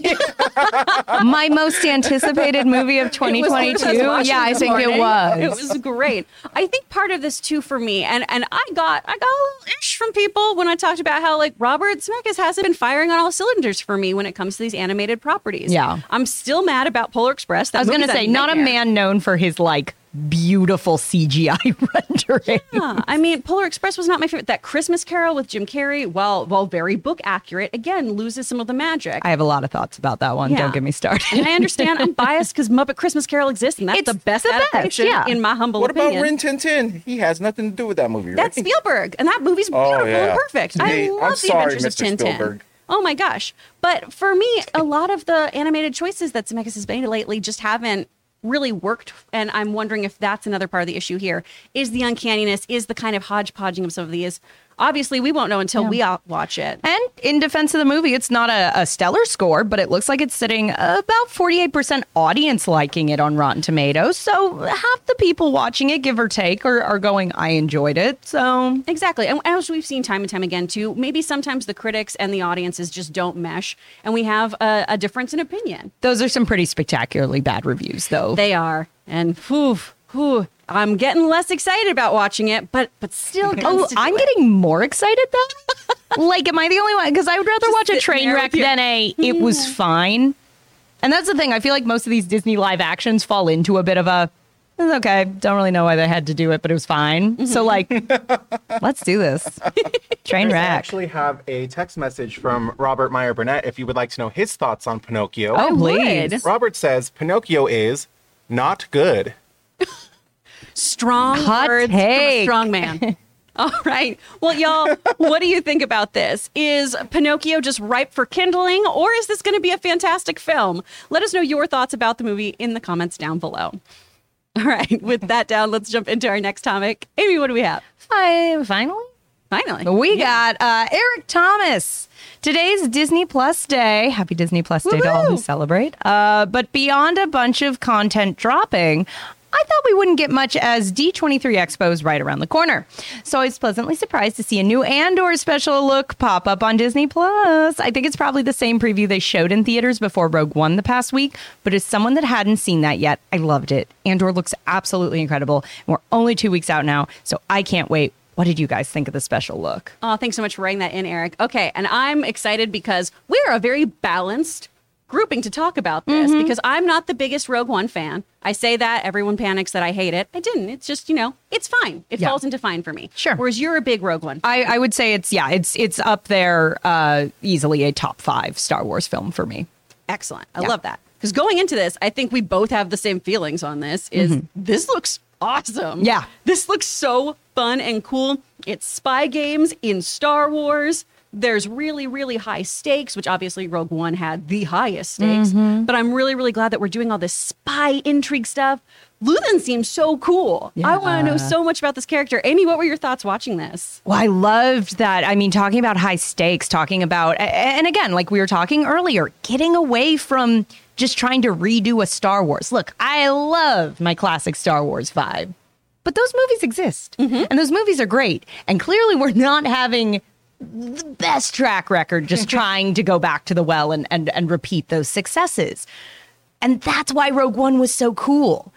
S2: My most anticipated movie of 2022? Yeah, I think it was.
S1: It was great. I think part of this too for me, and I got a little ish from people when I talked about how like Robert Zemeckis hasn't been firing on all cylinders for me when it comes to these animated properties.
S2: Yeah.
S1: I'm still mad about Polar Express.
S2: I was going to say, not a man known for his like beautiful CGI rendering.
S1: Yeah, I mean, Polar Express was not my favorite. That Christmas Carol with Jim Carrey, while very book accurate, again loses some of the magic.
S2: I have a lot of thoughts about that one.
S1: Yeah.
S2: Don't get me started.
S1: And I understand I'm biased because Muppet Christmas Carol exists, and that's
S2: It's
S1: the best
S2: the best,
S1: adaptation
S2: yeah.
S1: in my humble
S3: What
S1: opinion.
S3: about Rin Tin Tin? He has nothing to do with that movie, right?
S1: That's Spielberg, and that movie's beautiful
S3: yeah.
S1: and perfect. I
S3: Hey,
S1: love
S3: I'm
S1: the
S3: sorry,
S1: Adventures of
S3: Mr.
S1: Tintin.
S3: Spielberg.
S1: Oh my gosh! But for me, a lot of the animated choices that Zemeckis has made lately just haven't really worked, and I'm wondering if that's another part of the issue here. Is the uncanniness? Is the kind of hodgepodging of some of these? Obviously, we won't know until we all watch it.
S2: And in defense of the movie, it's not a stellar score, but it looks like it's sitting about 48% audience liking it on Rotten Tomatoes. So half the people watching it, give or take, are going, I enjoyed it. So
S1: Exactly. And as we've seen time and time again, too, maybe sometimes the critics and the audiences just don't mesh, and we have a difference in opinion.
S2: those are some pretty spectacularly bad reviews, though.
S1: They are. And whew, I'm getting less excited about watching it, but still.
S2: Oh, I'm getting more excited though. Like, am I the only one? Because I would rather watch a
S1: sitting
S2: train
S1: there
S2: wreck
S1: with your-
S2: than it was fine. And that's the thing. I feel like most of these Disney live actions fall into a bit of a, it's okay, don't really know why they had to do it, but it was fine. So, like, let's do this. Train
S7: I
S2: wreck.
S7: actually have a text message from Robert Meyer Burnett if you would like to know his thoughts on Pinocchio.
S2: Oh, please.
S7: Robert says Pinocchio is not good.
S1: Strong
S2: Hot
S1: words from a
S2: take.
S1: strong man. All right. Well, y'all, what do you think about this? Is Pinocchio just ripe for kindling, or is this going to be a fantastic film? Let us know your thoughts about the movie in the comments down below. All right. With that down, let's jump into our next topic. Amy, what do we have?
S2: Finally?
S1: Finally.
S2: We got Eric Thomas. Today's Disney Plus Day. Happy Disney Plus Day to all who
S1: Woo-hoo!
S2: celebrate. But beyond a bunch of content dropping, I thought we wouldn't get much as D23 Expo is right around the corner. So I was pleasantly surprised to see a new Andor special look pop up on Disney Plus. I think it's probably the same preview they showed in theaters before Rogue One the past week, but as someone that hadn't seen that yet, I loved it. Andor looks absolutely incredible. We're only 2 weeks out now, so I can't wait. What did you guys think of the special look?
S1: Oh, thanks so much for writing that in, Eric. Okay, and I'm excited because we're a very balanced grouping to talk about this because I'm not the biggest Rogue One fan. I say that, everyone panics that I hate it. I didn't. It's just, it's fine. It
S2: Yeah.
S1: falls into fine for me.
S2: Sure.
S1: Whereas you're a big Rogue One.
S2: I would say it's up there, easily a top 5 Star Wars film for me.
S1: Excellent. I
S2: Yeah.
S1: love that. Because going into this, I think we both have the same feelings on this, is this looks awesome.
S2: Yeah.
S1: This looks so fun and cool. It's spy games in Star Wars. There's really, really high stakes, which obviously Rogue One had the highest stakes. But I'm really, really glad that we're doing all this spy intrigue stuff. Luthen seems so cool. I want to know so much about this character. Amy, what were your thoughts watching this?
S2: Well, I loved that. I mean, talking about high stakes, talking about, and again, like we were talking earlier, getting away from just trying to redo a Star Wars. Look, I love my classic Star Wars vibe, but those movies exist and those movies are great. And clearly we're not having the best track record just trying to go back to the well and repeat those successes. And that's why Rogue One was so cool.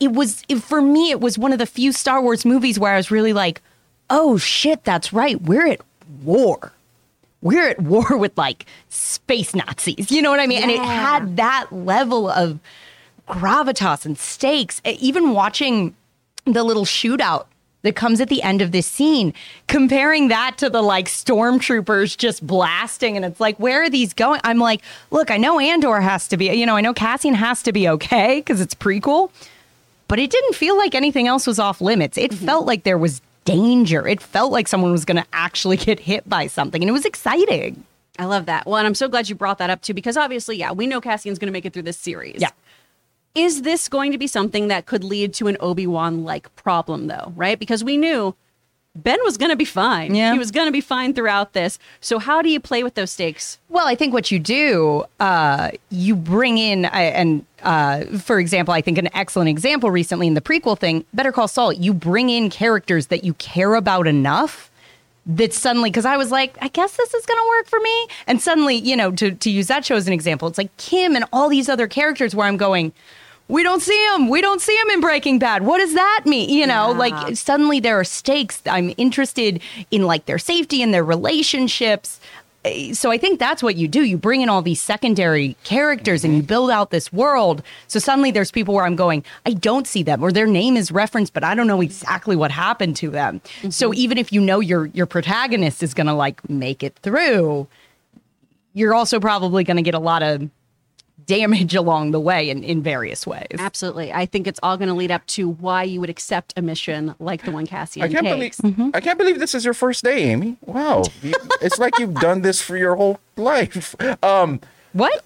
S2: For me, it was one of the few Star Wars movies where I was really like, oh shit, that's right. We're at war. We're at war with like space Nazis. You know what I mean? And it had that level of gravitas and stakes. Even watching the little shootout that comes at the end of this scene, comparing that to the like stormtroopers just blasting, and it's like, where are these going? I'm like, look, I know Andor has to be, I know Cassian has to be okay because it's prequel, but it didn't feel like anything else was off limits. It felt like there was danger. It felt like someone was going to actually get hit by something, and it was exciting.
S1: I love that. Well, and I'm so glad you brought that up too, because obviously, we know Cassian's going to make it through this series.
S2: Yeah.
S1: Is this going to be something that could lead to an Obi-Wan-like problem, though, right? Because we knew Ben was going to be fine.
S2: Yeah.
S1: He was going to be fine throughout this. So how do you play with those stakes?
S2: Well, I think what you do, you bring in, for example, I think an excellent example recently in the prequel thing, Better Call Saul, you bring in characters that you care about enough that suddenly, because I was like, I guess this is going to work for me. And suddenly, to use that show as an example, it's like Kim and all these other characters where I'm going, we don't see him. We don't see him in Breaking Bad. What does that mean? Like suddenly there are stakes. I'm interested in like their safety and their relationships. So I think that's what you do. You bring in all these secondary characters and you build out this world. So suddenly there's people where I'm going, I don't see them, or their name is referenced, but I don't know exactly what happened to them. So even if you know your protagonist is going to like make it through, you're also probably going to get a lot of damage along the way in various ways.
S1: Absolutely. I think it's all going to lead up to why you would accept a mission like the one Cassian takes.
S3: I can't believe this is your first day, Amy. Wow. It's like you've done this for your whole life.
S2: What?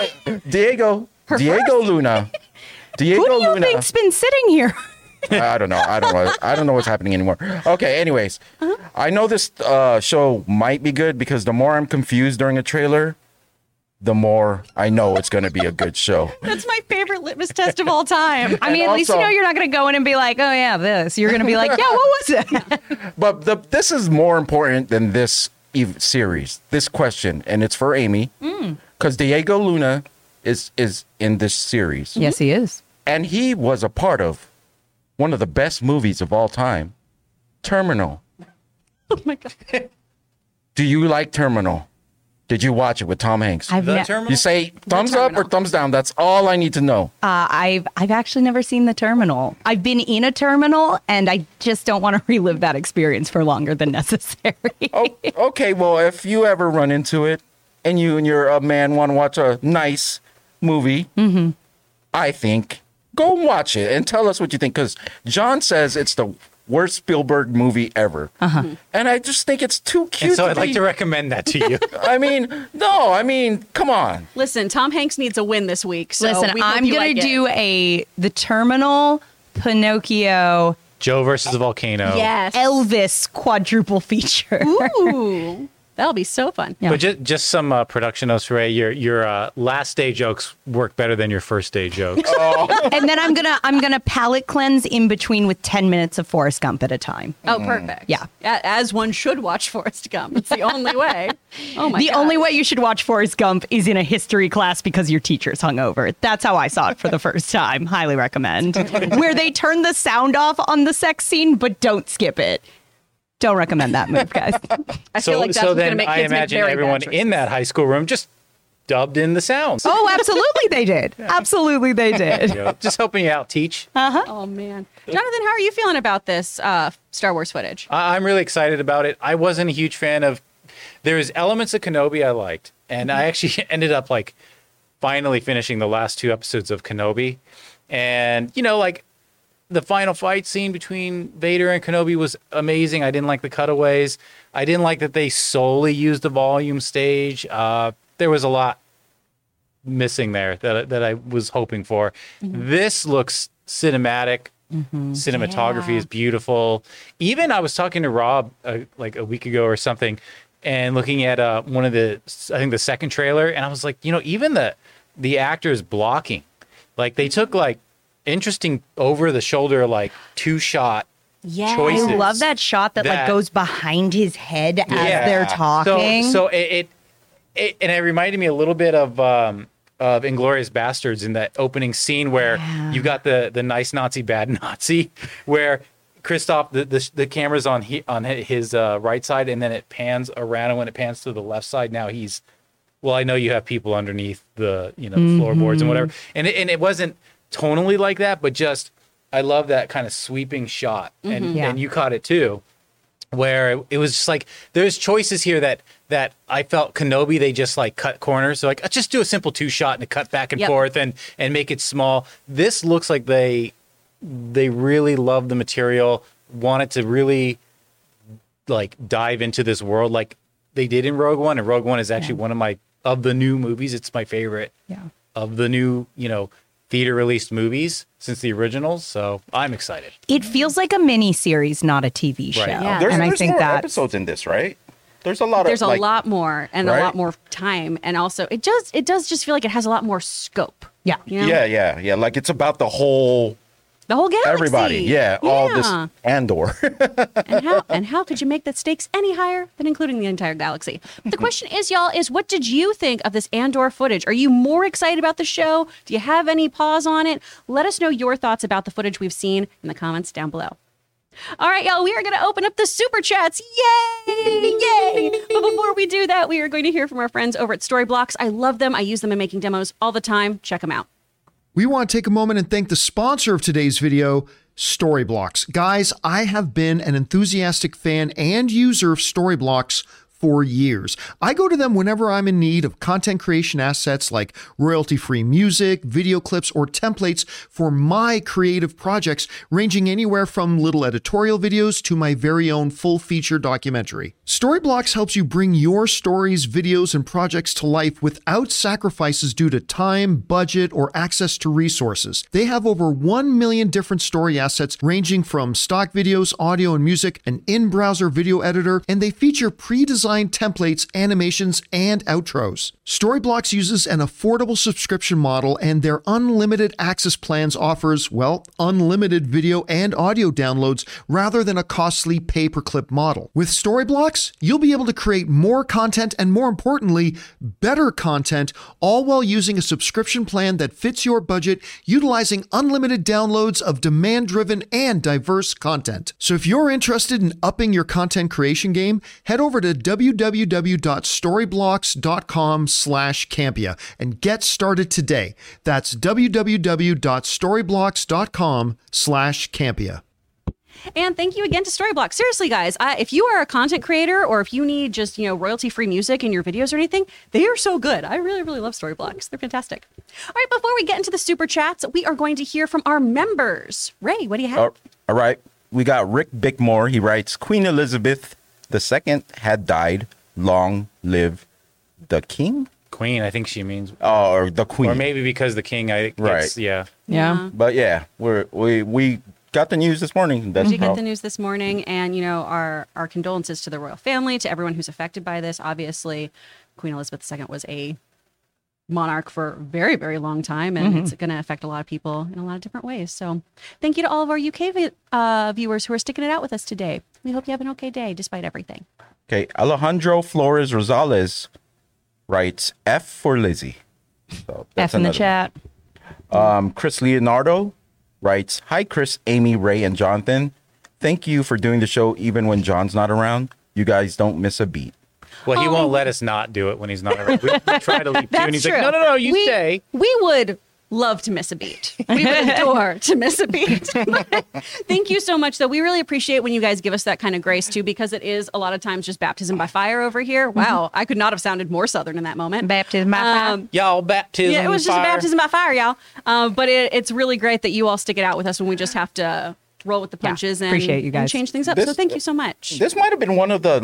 S3: Diego Luna. Diego
S2: Who do you
S3: Luna.
S2: think's been sitting here?
S3: I don't know. I don't know what's happening anymore. Okay, anyways. I know this show might be good because the more I'm confused during a trailer, the more I know it's going to be a good show.
S1: That's my favorite litmus test of all time.
S2: I mean, at least you're not going to go in and be like, oh yeah, this. You're going to be like, yeah, what was it?
S3: But this is more important than this series, this question, and it's for Amy, because Diego Luna is in this series.
S2: Yes, he is.
S3: And he was a part of one of the best movies of all time, Terminal.
S1: Oh my God.
S3: Do you like Terminal? Did you watch it with Tom Hanks?
S6: Terminal?
S3: You say thumbs up or thumbs down. That's all I need to know.
S2: I've actually never seen The Terminal. I've been in a terminal, and I just don't want to relive that experience for longer than necessary.
S3: Okay, well, if you ever run into it and you and your man want to watch a nice movie, I think go watch it and tell us what you think. Because John says it's the worst Spielberg movie ever. And I just think it's too cute.
S6: And so I'd like to recommend that to you.
S3: I mean, come on.
S1: Listen, Tom Hanks needs a win this week. So
S2: Listen, I'm going to do The Terminal, Pinocchio,
S6: Joe versus the volcano.
S1: Yes.
S2: Elvis quadruple feature.
S1: Ooh. That'll be so fun.
S2: Yeah.
S6: But just some production notes, Ray. Your last day jokes work better than your first day jokes.
S2: And then I'm gonna palate cleanse in between with 10 minutes of Forrest Gump at a time.
S1: Oh, perfect.
S2: Yeah.
S1: As one should watch Forrest Gump. It's the only way. Oh my
S2: The
S1: God.
S2: only way you should watch Forrest Gump is in a history class because your teacher's hungover. That's how I saw it for the first time. Highly recommend. Where they turn the sound off on the sex scene, but don't skip it. Don't recommend that move, guys.
S1: I feel like that's
S6: so
S1: what's going to
S6: then
S1: make
S6: I
S1: kids make
S6: imagine
S1: very
S6: everyone
S1: bad
S6: in that high school room just dubbed in the sounds.
S2: Oh, absolutely they did. Absolutely they did.
S6: You know, just helping you out, Teach.
S1: Oh man, Jonathan, how are you feeling about this Star Wars footage?
S6: I'm really excited about it. I wasn't a huge fan of. There's elements of Kenobi I liked, and I actually ended up like finally finishing the last 2 episodes of Kenobi, and like the final fight scene between Vader and Kenobi was amazing. I didn't like the cutaways. I didn't like that they solely used the volume stage. There was a lot missing there that I was hoping for. This looks cinematic. Cinematography is beautiful. Even I was talking to Rob like a week ago or something, and looking at one of the the second trailer, and I was like, even the actors blocking, like they took like interesting over the shoulder like 2-shot choices.
S2: I love that shot that like goes behind his head as they're talking.
S6: So it and it reminded me a little bit of Inglourious Bastards in that opening scene where you got the nice Nazi, bad Nazi, where Christoph, the camera's on his right side, and then it pans around, and when it pans to the left side, now he's, well, I know you have people underneath the floorboards and whatever, and it wasn't tonally like that, but just I love that kind of sweeping shot, and you caught it too, where it was just like there's choices here that I felt Kenobi, they just like cut corners, so like just do a simple 2-shot and a cut back and forth and make it small. This looks like they really love the material, wanted to really like dive into this world like they did in Rogue One, and Rogue One is actually one of the new movies. It's my favorite of the new theater released movies since the originals, so I'm excited.
S2: It feels like a mini series, not a TV show.
S6: Right.
S1: Yeah.
S3: There's
S2: I think
S3: more
S2: that
S3: episodes in this, right? There's a lot.
S1: There's a lot more and
S3: right?
S1: a lot more time, and also it does just feel like it has a lot more scope.
S2: Yeah.
S1: You know?
S3: Yeah. Like it's about the whole
S1: The whole galaxy.
S3: Everybody, yeah, all this Andor.
S1: and how could you make the stakes any higher than including the entire galaxy? The question is, y'all, is what did you think of this Andor footage? Are you more excited about the show? Do you have any pause on it? Let us know your thoughts about the footage we've seen in the comments down below. All right, y'all, we are going to open up the super chats. Yay! Yay! But before we do that, we are going to hear from our friends over at Storyblocks. I love them. I use them in making demos all the time. Check them out.
S5: We want to take a moment and thank the sponsor of today's video, Storyblocks. Guys, I have been an enthusiastic fan and user of Storyblocks for years. I go to them whenever I'm in need of content creation assets like royalty-free music, video clips, or templates for my creative projects, ranging anywhere from little editorial videos to my very own full-feature documentary. Storyblocks helps you bring your stories, videos, and projects to life without sacrifices due to time, budget, or access to resources. They have over 1 million different story assets ranging from stock videos, audio and music, an in-browser video editor, and they feature pre-designed templates, animations, and outros. Storyblocks uses an affordable subscription model, and their unlimited access plans offers, well, unlimited video and audio downloads rather than a costly pay-per-clip model. With Storyblocks, you'll be able to create more content and, more importantly, better content, all while using a subscription plan that fits your budget, utilizing unlimited downloads of demand-driven and diverse content. So if you're interested in upping your content creation game, head over to www.storyblocks.com/Campea and get started today. That's www.storyblocks.com/Campea.
S1: And thank you again to Storyblocks. Seriously, guys, if you are a content creator or if you need just, royalty-free music in your videos or anything, they are so good. I really, really love Storyblocks. They're fantastic. All right, before we get into the super chats, we are going to hear from our members. Ray, what do you have?
S3: All right. We got Rick Bickmore. He writes, Queen Elizabeth II had died. Long live the king?
S6: Queen, I think she means.
S3: Oh, or the queen.
S6: Or maybe because the king,
S3: Right.
S6: Yeah.
S2: Yeah.
S3: But yeah, we got the news this morning.
S1: We did get the news this morning, and our condolences to the royal family, to everyone who's affected by this. Obviously, Queen Elizabeth II was a monarch for a very, very long time, and it's going to affect a lot of people in a lot of different ways. So thank you to all of our UK viewers who are sticking it out with us today. We hope you have an okay day despite everything.
S3: Okay, Alejandro Flores Rosales writes F for Lizzie. So
S2: F in the chat.
S3: Chris Leonardo writes, Hi, Chris, Amy, Ray, and Jonathan. Thank you for doing the show even when John's not around. You guys don't miss a beat.
S6: Well, he won't let us not do it when he's not around. We try to leave too, and he's
S1: true.
S6: like, no, you stay.
S1: We would love to miss a beat. We would adore to miss a beat. Thank you so much, though. We really appreciate when you guys give us that kind of grace, too, because it is a lot of times just baptism by fire over here. Wow, I could not have sounded more Southern in that moment.
S2: Baptism by fire.
S6: Y'all, baptism
S1: Yeah, it was just a
S6: fire.
S1: baptism by fire, y'all. But it's really great that you all stick it out with us when we just have to roll with the punches
S2: appreciate you guys.
S1: and change things up. So thank you so much.
S3: This might have been one of the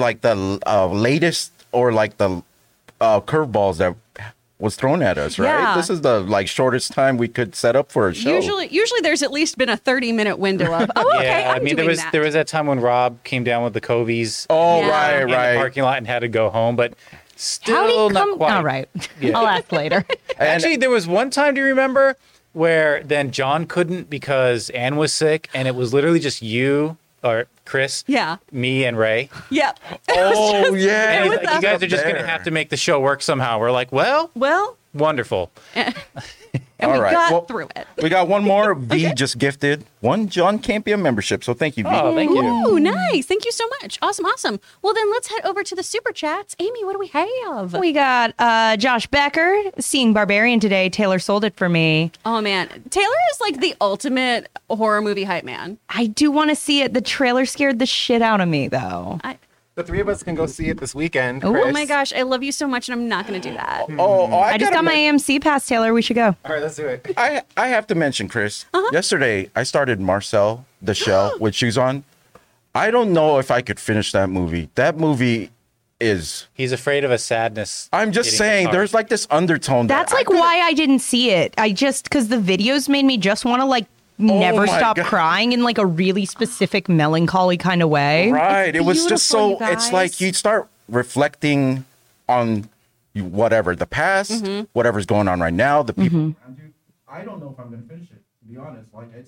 S3: latest or the curveballs that was thrown at us, right?
S1: Yeah.
S3: This is the shortest time we could set up for a show.
S1: Usually there's at least been a 30-minute window of, okay,
S6: Yeah,
S1: I'm doing that.
S6: there was that time when Rob came down with the Covies
S3: Oh,
S1: Yeah.
S6: in the
S3: right.
S6: parking lot and had to go home, but still
S2: How do you
S6: not
S2: come?
S6: quite.
S2: All right.
S6: Yeah.
S2: I'll ask later.
S6: Actually, there was one time, do you remember, where then John couldn't because Anne was sick, and it was literally just you or Chris,
S1: Yeah.
S6: me, and Ray.
S1: Yep.
S3: Oh, yeah.
S6: And he's
S1: was
S6: like, you guys
S3: up
S6: are just going to
S3: there.
S6: have to make the show work somehow. We're like, well,
S1: Well,
S6: wonderful.
S1: and
S3: All
S1: we
S3: right.
S1: got
S3: Well,
S1: through it.
S3: We got one more. V just gifted one John Campea membership. So thank you, V.
S6: Oh, thank you.
S1: Ooh, nice. Thank you so much. Awesome. Well, then let's head over to the super chats. Amy, what do we have?
S2: We got Josh Becker seeing Barbarian today. Taylor sold it for me.
S1: Oh, man. Taylor is like the ultimate horror movie hype man.
S2: I do want to see it. The trailer scared the shit out of me, though.
S7: The three of us can go see it this weekend.
S2: Oh,
S7: Chris.
S1: Oh, my gosh. I love you so much, and I'm not going to do that.
S2: I just got my AMC pass, Taylor. We should go.
S7: All right, let's do it.
S3: I have to mention, Chris. Yesterday, I started Marcel the Shell with shoes on. I don't know if I could finish that movie. That movie is.
S6: He's afraid of a sadness.
S3: I'm just
S6: hitting his
S3: saying,
S6: heart.
S3: there's this undertone.
S2: That's why I didn't see it. Because the videos made me just want to never
S3: my
S2: stop
S3: God.
S2: crying in a really specific melancholy kind of way.
S3: Right. It was just
S1: beautiful,
S3: so.
S1: you
S3: It's
S1: guys.
S3: like you start reflecting on whatever the past, whatever's going on right now, the people around you. I don't know if I'm gonna finish it. To be honest, it's just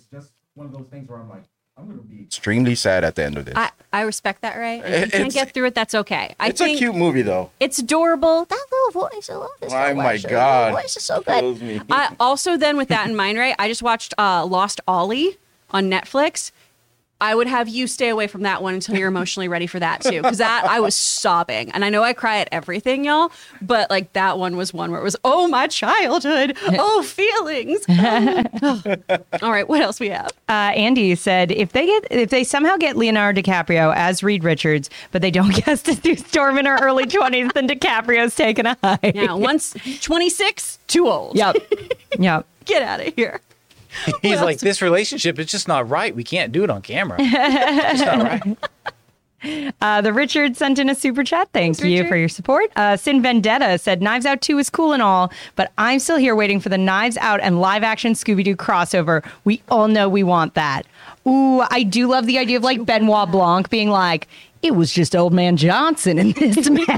S3: one of those things where I'm like, I'm going to be extremely sad at the end of this.
S1: I respect that, Ray. If you can't get through it, that's okay. I
S3: It's
S1: think
S3: a cute movie, though.
S1: it's adorable. That little voice, I love this.
S3: Oh
S1: little
S3: my
S1: voice.
S3: God.
S1: The voice is so
S3: Kills
S1: good.
S3: me.
S1: I also then with that in mind, Ray, I just watched Lost Ollie on Netflix. I would have you stay away from that one until you're emotionally ready for that too, because that I was sobbing, and I know I cry at everything, y'all, but like that one was one where it was, oh my childhood, oh feelings. All right, what else we have?
S2: Andy said if they somehow get Leonardo DiCaprio as Reed Richards, but they don't guess to do Storm in her early 20s, then DiCaprio's taking a hike.
S1: Yeah, once 26, too old.
S2: Yep. Yep.
S1: Get out of here.
S6: He's like, this relationship is just not right. We can't do it on camera. It's not right.
S2: The Richard sent in a super chat. Thank you
S1: Richard.
S2: for your support. Sin Vendetta said, Knives Out 2 is cool and all, but I'm still here waiting for the Knives Out and live action Scooby-Doo crossover. We all know we want that. Ooh, I do love the idea of like Benoit Blanc being like, it was just Old Man Johnson in this man.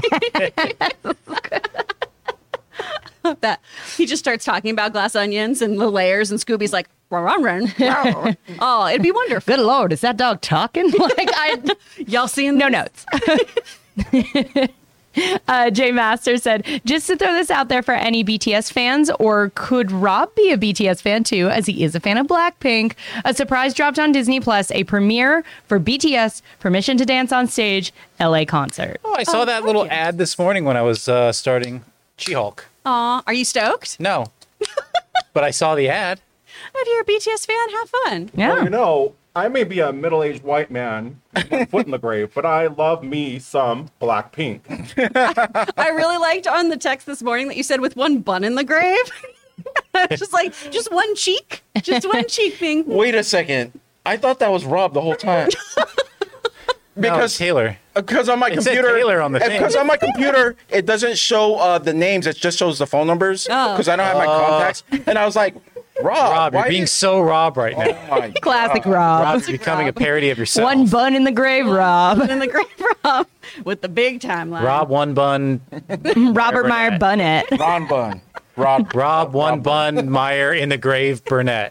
S1: That he just starts talking about glass onions and the layers, and Scooby's like, run, run, run. Oh, it'd be wonderful.
S2: Good Lord, is that dog talking?
S1: Y'all seeing
S2: No
S1: this?
S2: notes. Jay Master said, just to throw this out there for any BTS fans, or could Rob be a BTS fan too, as he is a fan of Blackpink? A surprise dropped on Disney Plus, a premiere for BTS Permission to Dance on Stage LA concert.
S6: Oh, I saw that little ad this morning when I was starting She-Hulk.
S1: Aw, are you stoked?
S6: No, but I saw the ad.
S1: If you're a BTS fan, have fun.
S2: Yeah.
S7: Well, you know, I may be a middle-aged white man with one foot in the grave, but I love me some Blackpink.
S1: I really liked on the text this morning that you said with one bun in the grave. Just like, just one cheek. Just one cheek being.
S3: Wait a second. I thought that was Rob the whole time.
S6: No, it's Taylor.
S3: Because on my
S6: It said
S3: computer,
S6: Taylor on the thing.
S3: Because on my computer, it doesn't show the names. It just shows the phone numbers. Because I don't have my contacts. And I was like,
S6: Rob,
S3: why
S6: you're being
S3: you-
S6: so Rob right now.
S3: Oh my
S2: Classic Rob.
S6: Rob's becoming a parody of yourself.
S2: One bun in the grave, Rob.
S1: In the grave, Rob, with the big timeline.
S6: Rob one bun.
S2: Robert Meyer Burnett.
S3: Ron Bun.
S6: Rob one bun Meyer in the grave Burnett.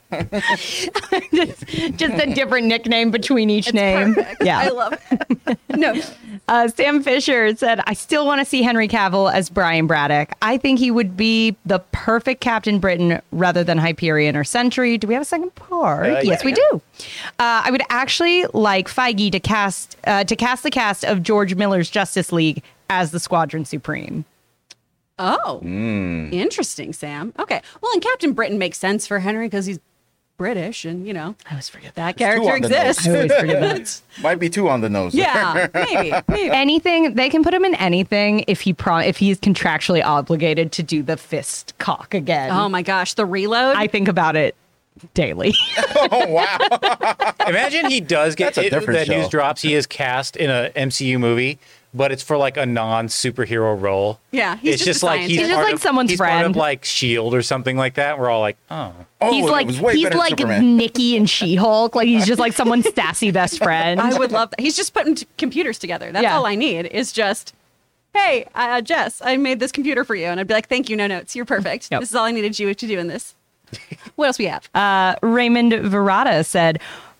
S2: Just a different nickname between each name.
S1: Perfect.
S2: Yeah.
S1: I love it. No.
S2: Sam Fisher said, I still want to see Henry Cavill as Brian Braddock. I think he would be the perfect Captain Britain rather than Hyperion or Sentry. Do we have a second part? Yes,
S6: yeah.
S2: we do. I would actually like Feige to cast the cast of George Miller's Justice League as the Squadron Supreme.
S1: Oh, interesting, Sam. Okay. Well, and Captain Britain makes sense for Henry because he's British, and you know,
S2: I always forget
S1: that
S3: Two
S1: character
S3: on the nose.
S1: exists.
S2: I always forget that.
S3: Might be two on the nose.
S1: Yeah, maybe.
S2: Anything, they can put him in anything if he's contractually obligated to do the fist cock again.
S1: Oh my gosh, the reload.
S2: I think about it daily.
S3: Oh, wow.
S6: Imagine he does get
S3: That's a different
S6: that news
S3: show.
S6: drops. He is cast in a MCU movie, but it's for like a non-superhero role.
S1: Yeah, he's
S6: it's
S1: just
S6: just
S1: a
S6: like
S1: scientist.
S2: He's just
S6: part
S2: like
S6: of-
S2: someone's
S6: he's part of
S2: friend.
S6: like Shield or something like that. We're all like, oh,
S3: Oh,
S2: He's
S3: it
S2: like
S3: was way better than Superman.
S2: Nikki and She-Hulk. Like he's just like someone's sassy best friend.
S1: I would love that. He's just putting computers together. That's
S2: Yeah.
S1: all I need. Is just, hey, Jess, I made this computer for you, and I'd be like, thank you, no notes. You're perfect.
S2: Yep.
S1: This is all I needed you to do in this. What else we have?
S2: Raymond Verrata said,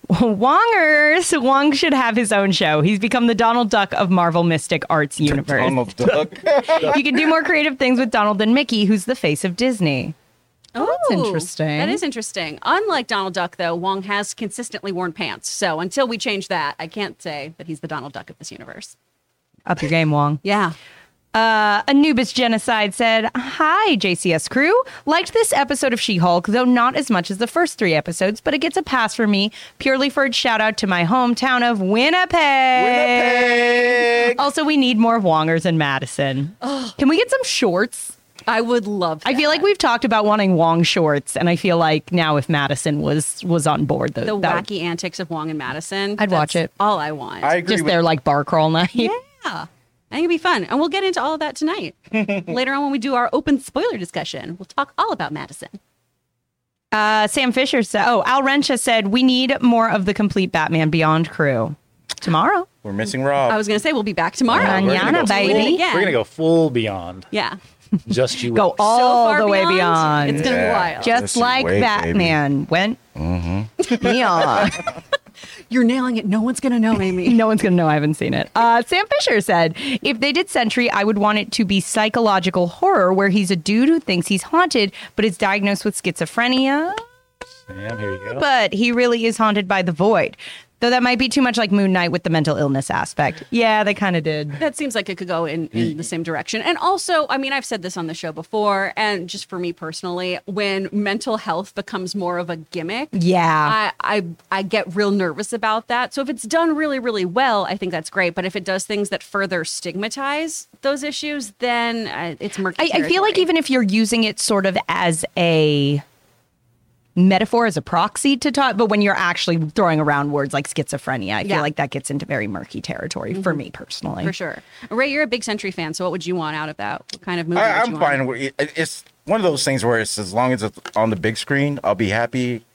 S2: Wong should have his own show. He's become the Donald Duck of Marvel Mystic Arts universe.
S3: Donald Duck.
S2: You can do more creative things with Donald than Mickey, who's the face of Disney.
S1: Oh,
S2: that's interesting.
S1: That is interesting. Unlike Donald Duck, though, Wong has consistently worn pants. So until we change that, I can't say that he's the Donald Duck of this universe.
S2: Up your game, Wong.
S1: Yeah.
S2: Anubis Genocide said, Hi, JCS crew. Liked this episode of She-Hulk, though not as much as the first 3 episodes, but it gets a pass for me purely for its shout out to my hometown of Winnipeg.
S3: Winnipeg.
S2: Also, we need more Wongers in Madison. Can we get some shorts?
S1: I would love that.
S2: I feel like we've talked about wanting Wong shorts, and I feel like now if Madison was on board,
S1: the wacky antics of Wong and Madison.
S2: I'd watch
S1: that's
S2: it.
S1: all I want.
S3: I agree
S2: just
S3: with
S2: their like bar crawl night.
S1: Yeah. I think it'd be fun. And we'll get into all of that tonight. Later on when we do our open spoiler discussion, we'll talk all about Madison.
S2: Sam Fisher said, Al Rencha said, we need more of the complete Batman Beyond crew. Tomorrow.
S3: We're missing Rob.
S1: I was going to say we'll be back tomorrow.
S2: Mañana,
S3: we're gonna go
S2: baby.
S1: Again.
S6: we're gonna go full beyond.
S1: Yeah.
S6: Just you
S2: Go
S6: wait.
S2: all
S1: far
S2: the way beyond.
S1: It's going to be wild.
S2: Just
S3: Just you
S2: like
S3: wait,
S2: Batman went beyond.
S1: You're nailing it. No one's going to know, Amy.
S2: No one's going to know I haven't seen it. Sam Fisher said, if they did Sentry, I would want it to be psychological horror where he's a dude who thinks he's haunted, but is diagnosed with schizophrenia.
S6: Sam, here you go.
S2: But he really is haunted by the void. Though that might be too much like Moon Knight with the mental illness aspect. Yeah, they kind of did.
S1: That seems like it could go in the same direction. And also, I mean, I've said this on the show before, and just for me personally, when mental health becomes more of a gimmick,
S2: Yeah.
S1: I get real nervous about that. So if it's done really, really well, I think that's great. But if it does things that further stigmatize those issues, then it's murky.
S2: I feel like even if you're using it sort of as a metaphor, as a proxy to talk, but when you're actually throwing around words like schizophrenia, I feel like that gets into very murky territory for me personally.
S1: For sure. Ray, you're a big Sentry fan, so what would you want out of that? What kind of movie would
S3: I'm
S1: you
S3: fine
S1: want?
S3: with it. It's one of those things where it's as long as it's on the big screen, I'll be happy.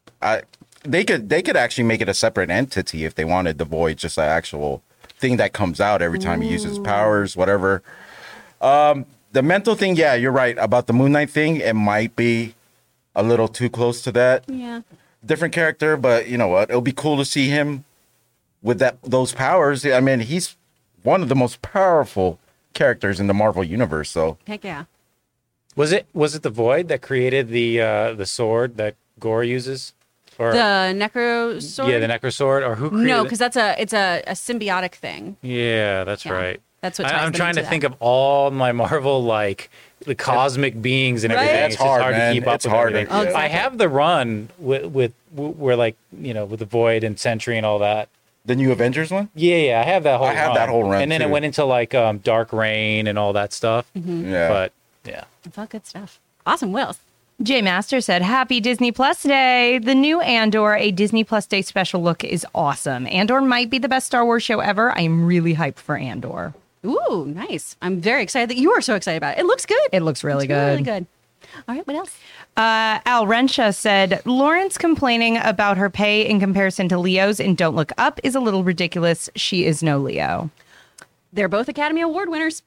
S3: They could actually make it a separate entity if they wanted. The Void, just an actual thing that comes out every time he uses powers, whatever. The mental thing, yeah, you're right about the Moon Knight thing. It might be a little too close to that.
S1: Yeah.
S3: Different character, but you know what? It'll be cool to see him with those powers. I mean, he's one of the most powerful characters in the Marvel universe. So
S1: Heck yeah.
S6: Was it the Void that created the sword that Gore uses? Or
S1: The Necro Sword?
S6: yeah, the Necro sword, or who created
S1: No,
S6: it?
S1: because it's a symbiotic thing.
S6: Yeah, that's
S1: Yeah.
S6: right.
S1: That's what ties
S6: I'm
S1: them
S6: trying
S1: into
S6: to think
S1: that.
S6: of all my Marvel like the cosmic beings and
S1: Right?
S6: everything.
S3: It's
S6: It's just
S3: hard,
S6: hard
S3: man.
S6: to keep up
S3: It's
S6: with
S3: hard to-
S6: everything.
S3: Oh, exactly.
S6: I have the run with where like with the Void and Sentry and all that.
S3: the new Avengers one.
S6: Yeah, I have that whole.
S3: I have that whole run,
S6: and then it
S3: too.
S6: went into like Dark Reign and all that stuff.
S3: Yeah.
S6: But yeah,
S1: It's all good stuff. Awesome, Wills.
S2: Jay Master said, happy Disney Plus Day. The new Andor, a Disney Plus Day special look, is awesome. Andor might be the best Star Wars show ever. I am really hyped for Andor.
S1: Ooh, nice. I'm very excited that you are so excited about it. It looks good.
S2: It looks really
S1: It's
S2: good.
S1: really good. All right, what else?
S2: Al Rensha said, Lawrence complaining about her pay in comparison to Leo's in Don't Look Up is a little ridiculous. She is no Leo.
S1: They're both Academy Award winners.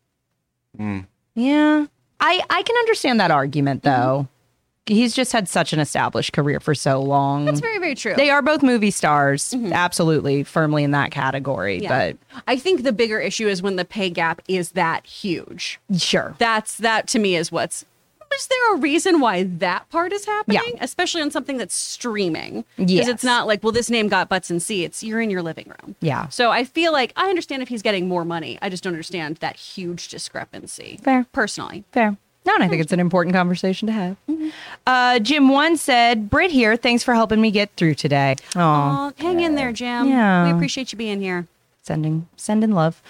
S2: Yeah. I can understand that argument, though. He's just had such an established career for so long.
S1: That's very, very true.
S2: They are both movie stars, absolutely, firmly in that category.
S1: Yeah. I think the bigger issue is when the pay gap is that huge.
S2: But sure.
S1: That to me is what's. Is there a reason why that part is happening?
S2: Yeah.
S1: Especially on something that's streaming. Because
S2: Yes.
S1: it's not like, well, this name got butts and seats. You're in your living room.
S2: Yeah.
S1: So I feel like I understand if he's getting more money. I just don't understand that huge discrepancy.
S2: Fair.
S1: Personally.
S2: Fair. No, and I think it's an important conversation to have. Jim One said, Britt here. Thanks for helping me get through today. Aw,
S1: Oh, hang in there, Jim.
S2: Yeah.
S1: We appreciate you being here.
S2: sending love.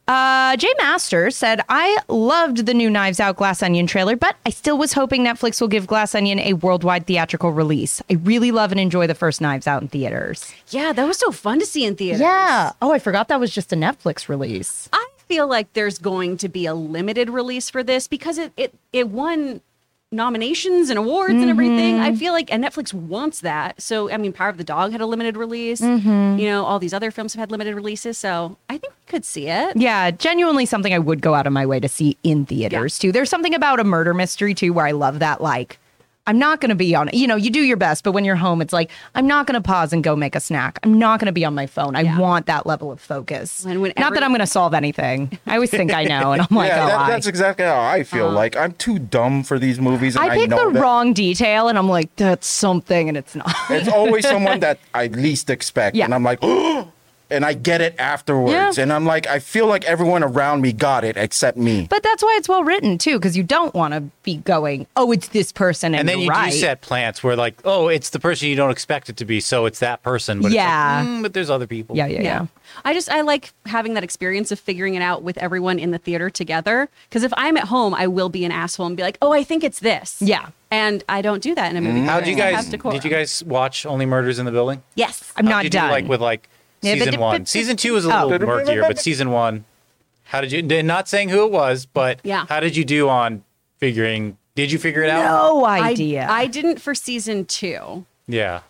S2: Jay Masters said, I loved the new Knives Out Glass Onion trailer, but I still was hoping Netflix will give Glass Onion a worldwide theatrical release. I really love and enjoy the first Knives Out in theaters.
S1: Yeah, that was so fun to see in theaters.
S2: Yeah. Oh, I forgot that was just a Netflix release.
S1: I feel like there's going to be a limited release for this because it won nominations and awards and everything. I feel like, and Netflix wants that. So, I mean, Power of the Dog had a limited release. You know, all these other films have had limited releases. So I think we could see it.
S2: Yeah, genuinely something I would go out of my way to see in theaters too. There's something about a murder mystery too where I love that, like, I'm not going to be on it. You know, you do your best, but when you're home, it's like, I'm not going to pause and go make a snack. I'm not going to be on my phone. I want that level of focus.
S1: And whenever-
S2: Not that I'm going to solve anything. I always think I know, and I'm like,
S3: yeah,
S2: oh,
S3: that's exactly how I feel. Like I'm too dumb for these movies. And
S2: I pick
S3: know
S2: the
S3: that
S2: wrong detail, and I'm like, that's something, and it's not.
S3: It's always someone that I least expect,
S2: Yeah.
S3: and I'm like, oh, and I get it afterwards,
S2: Yeah.
S3: and I'm like, I feel like everyone around me got it except me.
S2: But that's why it's well written too, because you don't want to be going, oh, it's this person,
S6: and then
S2: you're
S6: you
S2: right.
S6: do set plants where like, oh, it's the person you don't expect it to be, so it's that person. But
S2: Yeah.
S6: it's like, but there's other people.
S2: Yeah.
S1: I like having that experience of figuring it out with everyone in the theater together. Because if I'm at home, I will be an asshole and be like, oh, I think it's this.
S2: Yeah.
S1: And I don't do that in a movie.
S6: How'd you
S1: I have
S6: guys?
S1: decorum.
S6: Did you guys watch Only Murders in the Building?
S1: Yes.
S2: I'm
S6: How'd
S2: not
S6: you do,
S2: done.
S6: like with like
S2: Yeah,
S6: season
S2: but-
S6: one. Season two is a little murkier, but season one. How did you? Not saying who it was, but
S1: Yeah.
S6: how did you do on figuring? Did you figure it out?
S2: No
S1: I
S2: idea.
S1: didn't for season 2.
S6: Yeah.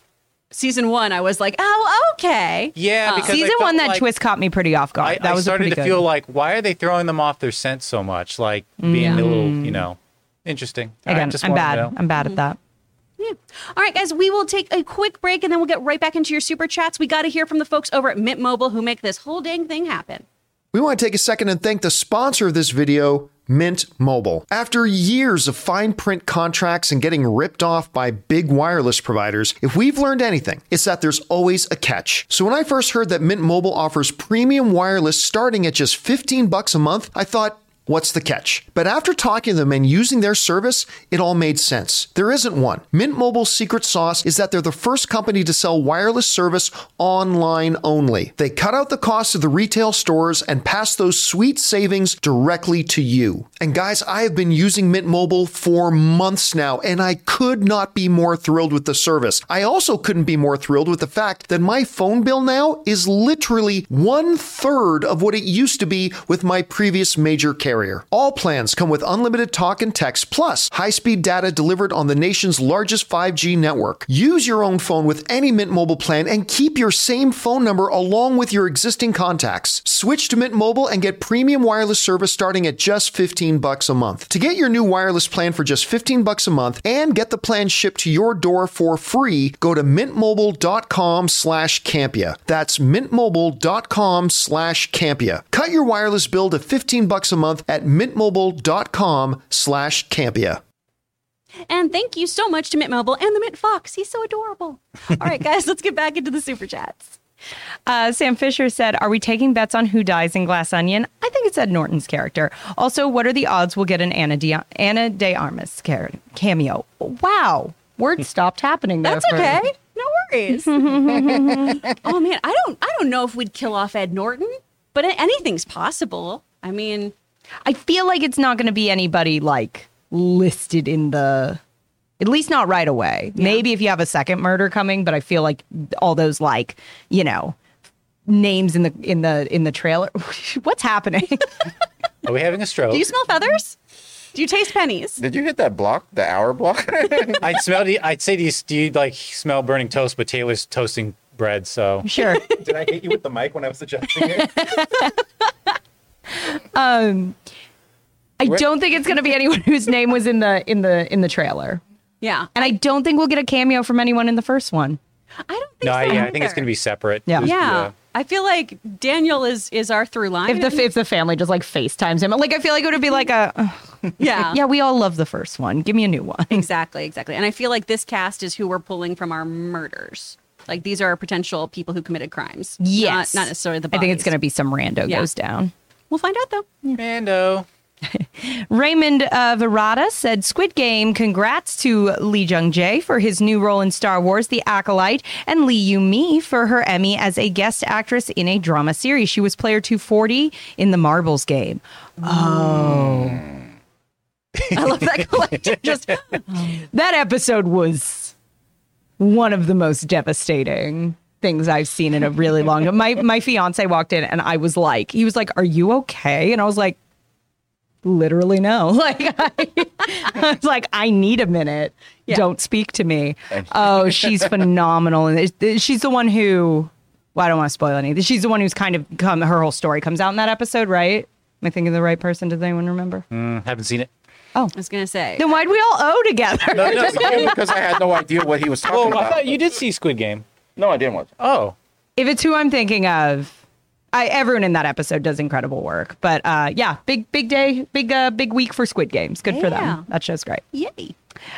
S1: season 1, I was like, oh, okay.
S6: Yeah, because I
S2: Season
S6: felt
S2: 1, that
S6: like
S2: twist caught me pretty off guard. That
S6: I
S2: was
S6: started
S2: pretty
S6: to
S2: good.
S6: feel like, why are they throwing them off their scent so much? Like being a little, interesting.
S2: Again,
S6: just
S2: I'm
S6: wanted to
S2: bad.
S6: know.
S2: I'm bad at that.
S1: Yeah. All right, guys, we will take a quick break and then we'll get right back into your super chats. We got to hear from the folks over at Mint Mobile who make this whole dang thing happen.
S5: We want to take a second and thank the sponsor of this video, Mint Mobile. After years of fine print contracts and getting ripped off by big wireless providers, if we've learned anything, it's that there's always a catch. So when I first heard that Mint Mobile offers premium wireless starting at just $15 a month, I thought, what's the catch? But after talking to them and using their service, it all made sense. There isn't one. Mint Mobile's secret sauce is that they're the first company to sell wireless service online only. They cut out the cost of the retail stores and pass those sweet savings directly to you. And guys, I have been using Mint Mobile for months now, and I could not be more thrilled with the service. I also couldn't be more thrilled with the fact that my phone bill now is literally 1/3 of what it used to be with my previous major carrier. All plans come with unlimited talk and text, plus high-speed data delivered on the nation's largest 5G network. Use your own phone with any Mint Mobile plan and keep your same phone number along with your existing contacts. Switch to Mint Mobile and get premium wireless service starting at just $15 a month. To get your new wireless plan for just $15 a month and get the plan shipped to your door for free, go to mintmobile.com/Campea. That's mintmobile.com/Campea. Cut your wireless bill to $15 a month at mintmobile.com/Campea.
S1: And thank you so much to Mint Mobile and the Mint Fox. He's so adorable. All right, guys, let's get back into the super chats.
S2: Sam Fisher said, are we taking bets on who dies in Glass Onion? I think it's Ed Norton's character. Also, what are the odds we'll get an Ana de Armas cameo? Wow. Words stopped happening there.
S1: That's okay. No worries. Oh man, I don't know if we'd kill off Ed Norton, but anything's possible. I mean,
S2: I feel like it's not going to be anybody like listed in the, at least not right away.
S1: Yeah.
S2: Maybe if you have a second murder coming, but I feel like all those like, names in the trailer. What's happening?
S6: Are we having a stroke?
S1: do you smell feathers? Do you taste pennies?
S3: Did you hit that block, the hour block?
S6: I'd say, do you like smell burning toast, but Taylor's toasting bread, so.
S2: Sure.
S7: Did I hit you with the mic when I was suggesting it?
S2: I don't think it's going to be anyone whose name was in the trailer.
S1: Yeah.
S2: And I don't think we'll get a cameo from anyone in the first one.
S1: I don't think
S6: No,
S1: so.
S6: yeah, I think it's
S1: either.
S6: going to be separate.
S2: Yeah.
S1: Yeah. I feel like Daniel is our through line.
S2: If the family just like FaceTimes him, like I feel like it would be like a
S1: yeah.
S2: yeah, we all love the first one. Give me a new one.
S1: Exactly. And I feel like this cast is who we're pulling from our murders. Like these are our potential people who committed crimes.
S2: Yes,
S1: Not necessarily the
S2: I
S1: bodies.
S2: think it's going to be some rando
S1: Yeah.
S2: goes down.
S1: We'll find out though.
S6: Mando.
S2: Raymond Virata said, Squid Game, congrats to Lee Jung-jae for his new role in Star Wars, The Acolyte, and Lee Yu-mi for her Emmy as a guest actress in a drama series. She was player 240 in The Marbles Game. Oh.
S1: I love that collector. Just
S2: That episode was one of the most devastating things I've seen in a really long time. My fiance walked in and he was like, are you okay? And I was like, literally no. Like I was like, I need a minute.
S1: Yeah.
S2: Don't speak to me. Oh, she's phenomenal. And she's the one who, well, I don't want to spoil anything. She's the one who's kind of her whole story comes out in that episode, right? Am I thinking of the right person? Does anyone remember?
S6: Haven't seen it.
S1: I was gonna say.
S2: Then why'd we all owe together?
S3: No, because I had no idea what he was talking
S6: Oh, I
S3: about.
S6: thought you did see Squid Game.
S3: No, I didn't watch it.
S6: Oh.
S2: If it's who I'm thinking of, everyone in that episode does incredible work. But yeah, big day, big week for Squid Games. Good for
S1: Yeah.
S2: them. That show's great.
S1: Yay.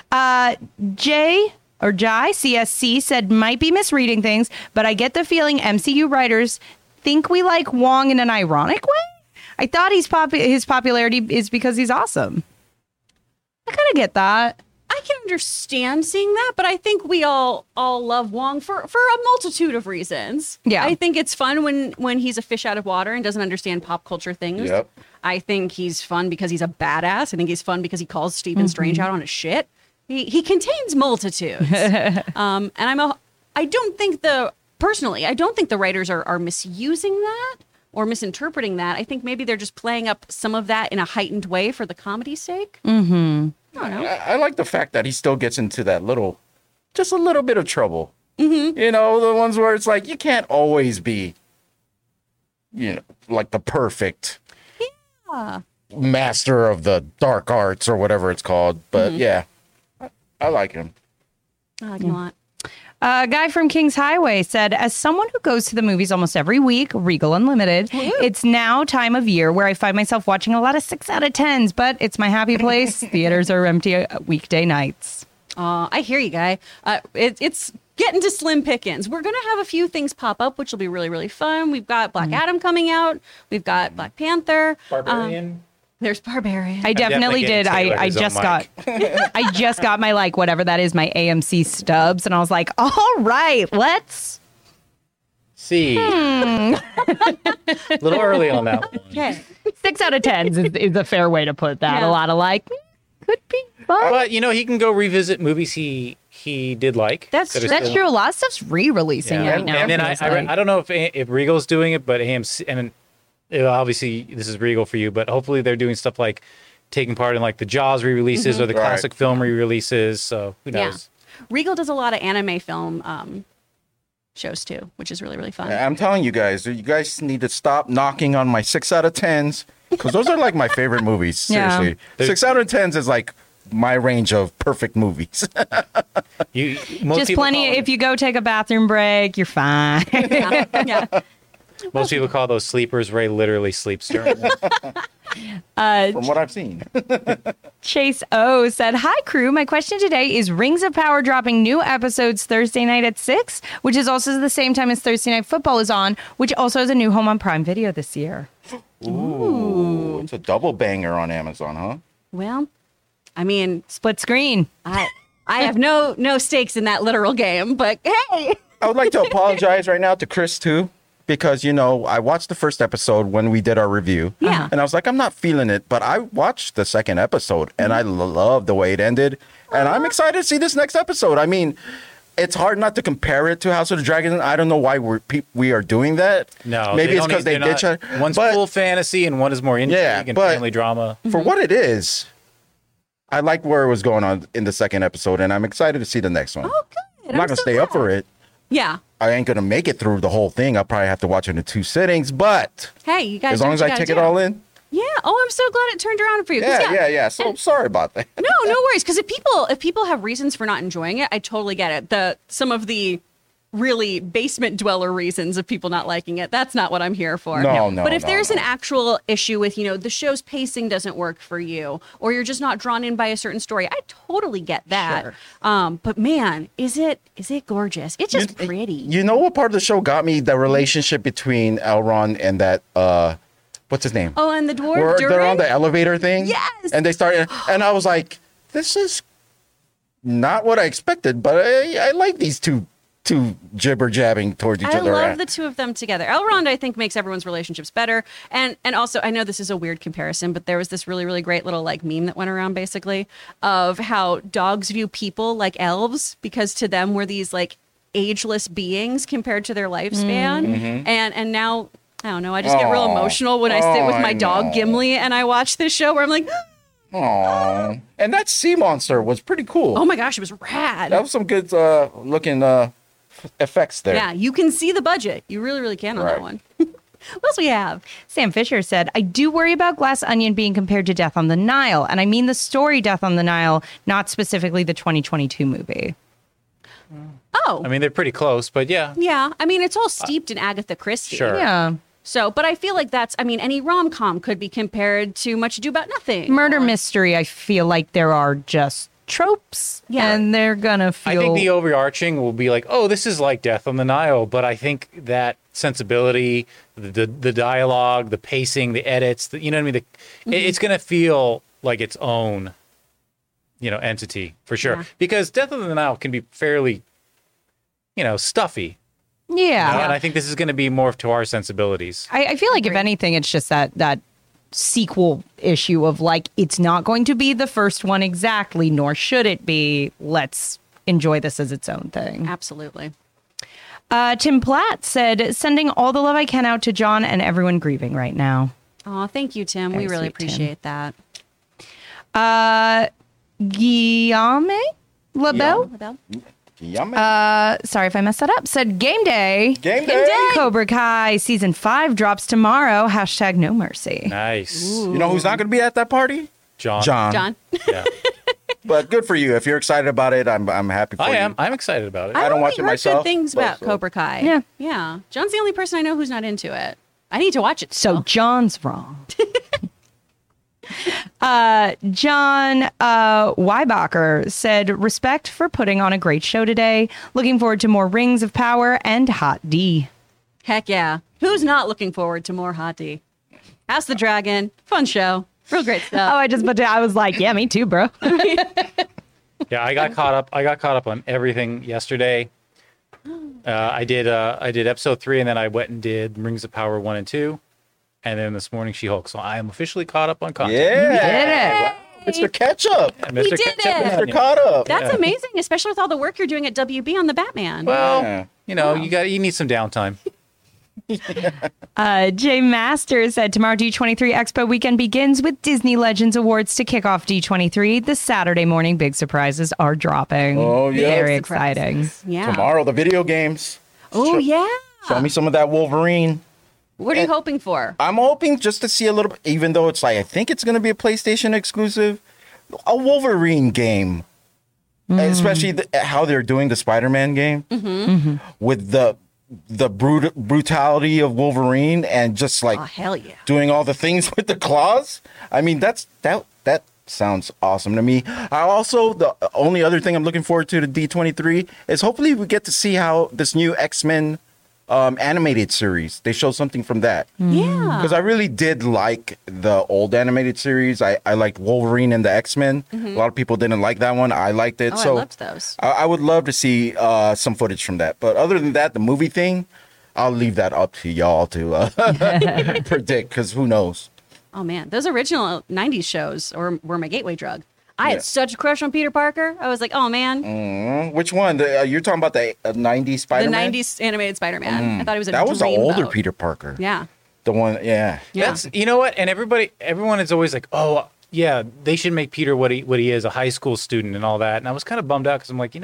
S2: Jai CSC said, might be misreading things, but I get the feeling MCU writers think we like Wong in an ironic way. I thought his popularity is because he's awesome. I kind of get that.
S1: I can understand seeing that, but I think we all love Wong for a multitude of reasons.
S2: Yeah.
S1: I think it's fun when he's a fish out of water and doesn't understand pop culture things.
S3: Yep.
S1: I think he's fun because he's a badass. I think he's fun because he calls Stephen Strange out on his shit. He contains multitudes. And I don't think the writers are misusing that or misinterpreting that. I think maybe they're just playing up some of that in a heightened way for the comedy's sake.
S3: I like the fact that he still gets into that just a little bit of trouble You know, the ones where it's like you can't always be, you know, like the perfect master of the dark arts or whatever it's called. But yeah, I like him.
S1: I like him a lot.
S2: A guy from Kings Highway said, as someone who goes to the movies almost every week, Regal Unlimited, it's now time of year where I find myself watching a lot of 6 out of 10s, but it's my happy place. Theaters are empty weekday nights.
S1: I hear you, guy. It's getting to slim pickings. We're going to have a few things pop up, which will be really, really fun. We've got Black Adam coming out. We've got Black Panther.
S6: Barbarian.
S1: There's Barbarian.
S2: I definitely did. I just got I just got my like whatever that is, my AMC stubs, and I was like, all right, let's
S6: See. A little early on that one.
S1: Okay.
S2: 6 out of 10s is a fair way to put that.
S1: Yeah.
S2: A lot of like could be fun.
S6: But, you know, he can go revisit movies he did like.
S1: That's
S6: that are
S2: That's
S6: still-
S2: true. A lot of stuff's re-releasing
S6: Yeah.
S2: right now.
S6: And then
S2: it
S6: I
S2: feels like.
S6: don't know if Regal's doing it, but AMC, and obviously this is Regal for you, but hopefully they're doing stuff like taking part in like the Jaws re-releases or the
S3: Right.
S6: classic film re-releases. So who knows?
S1: Regal does a lot of anime film shows too, which is really, really fun.
S3: I'm telling you guys need to stop knocking on my 6 out of 10s because those are like my favorite movies.
S2: Yeah.
S3: Seriously, 6 out of 10s is like my range of perfect movies.
S6: Most
S2: Just
S6: people
S2: plenty.
S6: call
S2: If you go take a bathroom break, you're fine.
S1: Yeah.
S6: most people call those sleepers. Ray literally sleeps during them.
S3: From what I've seen.
S2: Chase O said, hi, crew. My question today is Rings of Power dropping new episodes Thursday night at 6, which is also the same time as Thursday Night Football is on, which also has a new home on Prime Video this year.
S3: Ooh, it's a double banger on Amazon, huh?
S1: Well, I mean,
S2: Split screen.
S1: I have no stakes in that literal game, but hey.
S3: I would like to apologize right now to Chris too, because I watched the first episode when we did our review.
S1: Yeah.
S3: And I was like, I'm not feeling it, but I watched the second episode and I love the way it ended. And I'm excited to see this next episode. I mean, it's hard not to compare it to House of the Dragon. I don't know why we are doing that.
S6: No,
S3: maybe
S6: they
S3: it's
S6: don't
S3: because they
S6: they're
S3: ditch it.
S6: not- One's
S3: but
S6: full fantasy and one is more intrigue and
S3: but-
S6: family drama.
S3: for what it is, I like where it was going on in the second episode, and I'm excited to see the next one.
S1: Oh, good.
S3: I'm not gonna stay up for it.
S1: Yeah.
S3: I ain't gonna make it through the whole thing. I'll probably have to watch it in 2 sittings, but
S1: Hey, you guys.
S3: as long as I take it all in.
S1: Yeah. Oh, I'm so glad it turned around for you. 'Cause
S3: Yeah. So I'm sorry about that.
S1: No worries. Because if people have reasons for not enjoying it, I totally get it. Some of the really basement dweller reasons of people not liking it, that's not what I'm here for.
S3: No,
S1: But if
S3: no,
S1: there's
S3: no.
S1: an actual issue with, the show's pacing doesn't work for you, or you're just not drawn in by a certain story, I totally get that.
S2: Sure.
S1: But man, is it gorgeous? It's just pretty.
S3: You know what part of the show got me? The relationship between Elrond and that what's his name?
S1: Oh, and the dwarf.
S3: Where they're
S1: Durin?
S3: on the elevator thing.
S1: Yes!
S3: And they started, and I was like, this is not what I expected, but I like these two jibber jabbing towards each
S1: I
S3: other.
S1: love the two of them together. Elrond, I think, makes everyone's relationships better. And also, I know this is a weird comparison, but there was this really, really great little meme that went around basically of how dogs view people like elves because to them we're these ageless beings compared to their lifespan.
S3: Mm-hmm.
S1: And now, I don't know, I just get real emotional when I sit with
S3: I
S1: my dog
S3: know.
S1: Gimli and I watch this show where I'm like,
S3: Aww. And that sea monster was pretty cool.
S1: oh my gosh, it was rad.
S3: That was some good looking effects there.
S1: Yeah, you can see the budget. You really, really can on that
S3: Right.
S1: one. What else we have?
S2: Sam Fisher said, I do worry about Glass Onion being compared to Death on the Nile. And I mean the story Death on the Nile, not specifically the 2022 movie.
S1: Oh,
S6: I mean, they're pretty close, but yeah.
S1: yeah. I mean, it's all steeped in Agatha Christie.
S6: Sure.
S2: Yeah.
S1: So, but I feel like any rom-com could be compared to Much Ado About Nothing.
S2: Murder mystery, I feel like there are just tropes.
S1: Yeah.
S2: And they're going to feel.
S6: I think the overarching will be like, oh, this is like Death on the Nile, but I think that sensibility, the dialogue, the pacing, the edits, you know what I mean? It's going to feel like its own, entity for sure.
S1: Yeah.
S6: Because Death on the Nile can be fairly, stuffy.
S2: Yeah.
S6: And I think this is going to be more to our sensibilities.
S2: I feel like if anything, it's just that sequel issue of it's not going to be the first one exactly, nor should it be. Let's enjoy this as its own thing.
S1: Absolutely.
S2: Tim Platt said, sending all the love I can out to John and everyone grieving right now.
S1: Oh, thank you, Tim.
S2: Very
S1: We really
S2: sweet, Tim.
S1: appreciate that.
S2: Guillaume Labelle?
S1: Isabel?
S3: Yeah, man.
S2: Sorry if I messed that up. Said game day.
S3: Game day.
S2: Cobra Kai season 5 drops tomorrow. # no mercy.
S6: Nice.
S3: You know who's not going to be at that party?
S6: John.
S1: John.
S6: Yeah.
S3: But good for you. If you're excited about it, I'm happy for you.
S6: I am. I'm excited about it.
S3: I don't watch
S1: only
S3: it
S1: heard
S3: myself,
S1: Good things
S3: but
S1: about
S3: so-
S1: Cobra Kai.
S2: Yeah.
S1: Yeah. John's the only person I know who's not into it. I need to watch it.
S2: So
S1: still.
S2: John's wrong. John Weibacher said, respect for putting on a great show today. Looking forward to more Rings of Power and Hot D.
S1: Heck yeah. Who's not looking forward to more Hot D? Ask the Dragon. Fun show. Real great
S2: Oh,
S1: stuff.
S2: I was like, yeah, me too, bro.
S6: Yeah, I got caught up. I got caught up on everything yesterday. I did episode 3, and then I went and did Rings of Power 1 and 2, and then this morning She-Hulk. So I am officially caught up on content.
S3: Yeah. Mr. Ketchup.
S6: And Mr.
S1: did
S6: Ketchup
S1: it.
S6: and
S3: Mr.
S6: Onion.
S3: Caught up.
S1: That's amazing, especially with all the work you're doing at WB on the Batman.
S6: Well,
S3: Yeah.
S6: you know, you need some downtime.
S2: Jay Masters said, tomorrow D23 Expo weekend begins with Disney Legends Awards to kick off D23. The Saturday morning big surprises are dropping.
S3: Oh, yeah.
S2: Very
S1: Big surprises.
S2: exciting.
S1: Yeah.
S3: Tomorrow, the video games.
S1: Oh, yeah.
S3: Show me some of that Wolverine.
S1: What are you hoping for?
S3: I'm hoping just to see a little, even though it's like, I think it's going to be a PlayStation exclusive, a Wolverine game. Especially how they're doing the Spider-Man game with the brutality of Wolverine and just like
S1: Oh, hell yeah.
S3: doing all the things with the claws. I mean, that sounds awesome to me. The only other thing I'm looking forward to D23 is hopefully we get to see how this new X-Men animated series, they show something from that.
S1: Yeah.
S3: Because I really did like the old animated series. I liked Wolverine and the X-Men. A lot of people didn't like that one. I liked it.
S1: Oh,
S3: So
S1: I loved those.
S3: I would love to see some footage from that. But other than that, the movie thing, I'll leave that up to y'all to predict, because who knows?
S1: Oh, man. Those original 90s shows were my gateway drug. I
S3: Yeah.
S1: had such a crush on Peter Parker. I was like, oh, man.
S3: Which one? You're talking about the 90s
S1: The
S3: Spider-Man?
S1: 90s animated Spider-Man. I thought it was a
S3: That was the older
S1: dreamboat.
S3: Peter Parker.
S1: Yeah.
S3: The one, yeah.
S1: Yeah.
S6: That's, you know what? And everyone is always like, oh, yeah, they should make Peter what he is, a high school student and all that. And I was kind of bummed out because I'm like,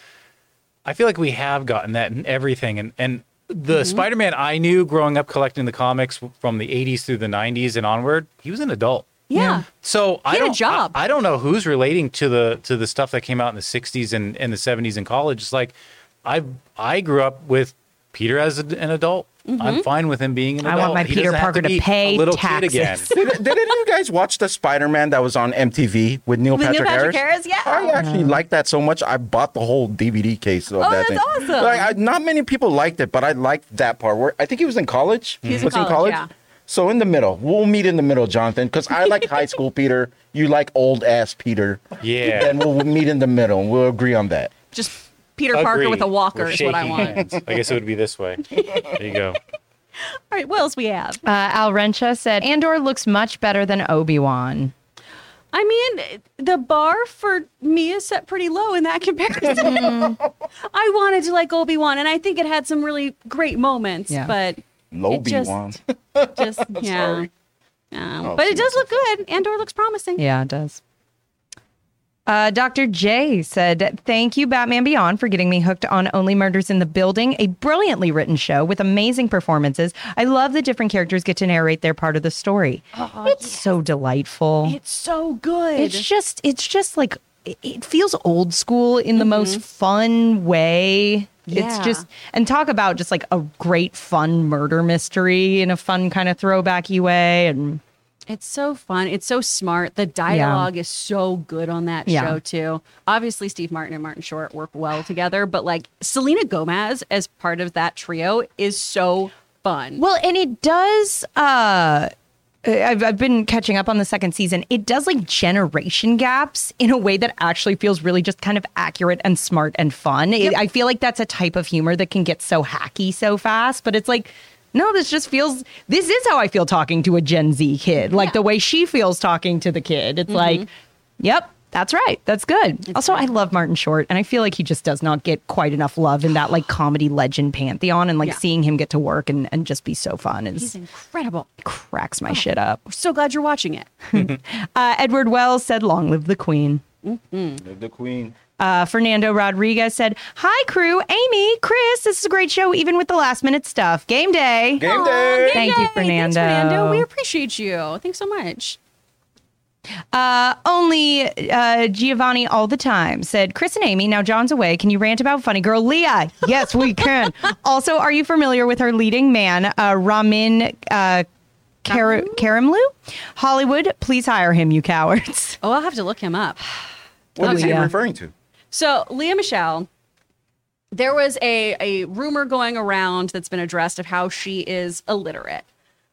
S6: I feel like we have gotten that in everything. And the Spider-Man I knew growing up collecting the comics from the 80s through the 90s and onward, he was an adult.
S1: Yeah.
S6: So
S1: He had a job.
S6: I don't know who's relating to the stuff that came out in the 60s and the 70s in college. It's like I grew up with Peter as an adult. I'm fine with him being an
S2: I
S6: adult.
S2: want my
S6: He
S2: Peter
S6: doesn't have
S2: Parker to
S6: be
S2: pay
S6: a little
S2: taxes.
S6: kid again.
S3: Did any of you guys watch the Spider-Man that was on MTV with Neil
S1: With
S3: Patrick
S1: Neil Patrick
S3: Harris?
S1: Harris, yeah.
S3: I actually liked that so much. I bought the whole DVD case of that
S1: that's
S3: thing.
S1: awesome.
S3: Like, not many people liked it, but I liked that part where I think he was in college.
S1: He's in
S3: Was
S1: college, yeah.
S3: So in the middle, we'll meet in the middle, Jonathan, because I like high school Peter. You like old ass Peter.
S6: Yeah.
S3: And we'll meet in the middle. And we'll agree on that.
S1: Just Peter Parker
S6: Agree.
S1: with a walker
S6: We're
S1: is what I
S6: shaking
S1: want.
S6: hands. I guess it would be this way. There you go.
S1: All right, what else we have?
S2: Al Rencha said, Andor looks much better than Obi-Wan.
S1: I mean, the bar for me is set pretty low in that comparison. I wanted to like Obi-Wan, and I think it had some really great moments,
S2: Yeah.
S1: but
S3: Lobi
S1: just-
S3: one.
S1: just, yeah.
S3: Sorry.
S1: No. But it does look good. Andor looks promising.
S2: Yeah, it does. Dr. J said, thank you, Batman Beyond, for getting me hooked on Only Murders in the Building, a brilliantly written show with amazing performances. I love the different characters get to narrate their part of the story. It's so delightful.
S1: It's so good.
S2: It's just like, it feels old school in the most fun way. It's
S1: Yeah.
S2: just, and talk about just like a great fun murder mystery in a fun kind of throwbacky way. And
S1: It's so fun. It's so smart. The dialogue is so good on that
S2: Yeah.
S1: show too. Obviously, Steve Martin and Martin Short work well together, but like Selena Gomez as part of that trio is so fun.
S2: well, and it does, I've been catching up on the second season. It does like generation gaps in a way that actually feels really just kind of accurate and smart and fun. I feel like that's a type of humor that can get so hacky so fast, but it's like, no, this is how I feel talking to a Gen Z kid. Like the way she feels talking to the kid. It's like, yep, that's right. That's good. Also, I love Martin Short, and I feel like he just does not get quite enough love in that like comedy legend pantheon. And like
S1: Yeah.
S2: seeing him get to work and just be so fun
S1: He's
S2: is
S1: incredible.
S2: cracks my shit up.
S1: We're so glad you're watching it.
S2: Edward Wells said, long live the queen.
S3: The queen.
S2: Fernando Rodriguez said, "Hi, crew. Amy, Chris, this is a great show, even with the last minute stuff. Game day."
S3: Game day.
S2: Thank you,
S1: Thanks,
S2: Fernando.
S1: Fernando. We appreciate you. Thanks so much.
S2: Only Giovanni all the time said, "Chris and Amy, now John's away. Can you rant about Funny Girl Leah?" Yes, we can. Also, are you familiar with her leading man, Ramin Karimloo? Hollywood, please hire him, you cowards.
S1: Oh, I'll have to look him up.
S3: What is he
S2: Leah.
S3: referring to?
S1: So, Leah Michelle, there was a rumor going around that's been addressed of how she is illiterate.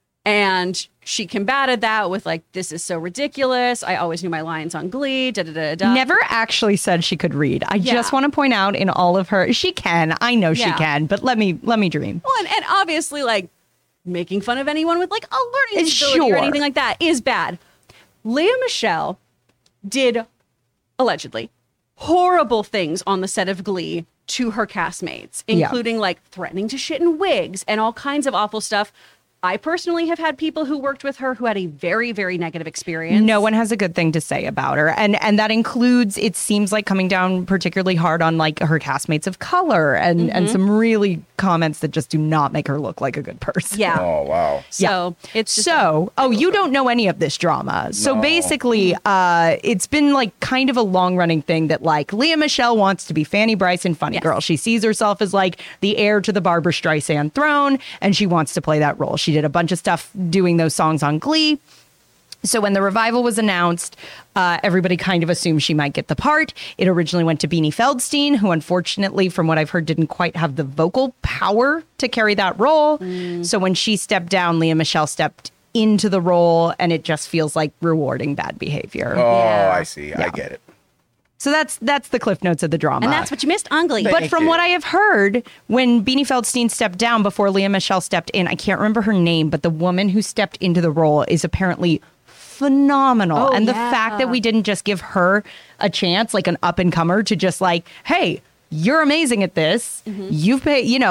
S1: And she combated that with like, this is so ridiculous. I always knew my lines on Glee. Da, da, da, da.
S2: Never actually said she could read. I
S1: Yeah.
S2: just want to point out in all of her, she can. I know she
S1: Yeah.
S2: can, but let me dream.
S1: Well, and obviously, like, making fun of anyone with like a learning disability or
S2: Sure.
S1: anything like that is bad. Leah Michelle did allegedly horrible things on the set of Glee to her castmates,
S2: Yeah.
S1: including like threatening to shit in wigs and all kinds of awful stuff. I personally have had people who worked with her who had a very, very negative experience.
S2: No one has a good thing to say about her. And that includes, it seems like, coming down particularly hard on like her castmates of color and some really comments that just do not make her look like a good person.
S1: Yeah.
S3: Oh, wow.
S1: So it's just
S2: You don't know any of this drama. So
S3: No.
S2: basically, it's been like kind of a long running thing that like Leah Michelle wants to be Fanny Bryson Funny
S1: Yes.
S2: Girl. She sees herself as like the heir to the Barbra Streisand throne, and she wants to play that role. She did a bunch of stuff doing those songs on Glee. So when the revival was announced, everybody kind of assumed she might get the part. It originally went to Beanie Feldstein, who unfortunately, from what I've heard, didn't quite have the vocal power to carry that role. So when she stepped down, Leah Michelle stepped into the role, and it just feels like rewarding bad behavior.
S3: Oh,
S1: Yeah.
S3: I see. I get it.
S2: So that's the cliff notes of the drama.
S1: and that's what you missed on Glee.
S2: But
S3: Thank
S2: from
S3: you.
S2: what I have heard, when Beanie Feldstein stepped down before Leah Michelle stepped in, I can't remember her name, but the woman who stepped into the role is apparently phenomenal.
S1: Oh,
S2: and the
S1: yeah.
S2: fact that we didn't just give her a chance, like an up and comer, to just like, hey, you're amazing at this. You've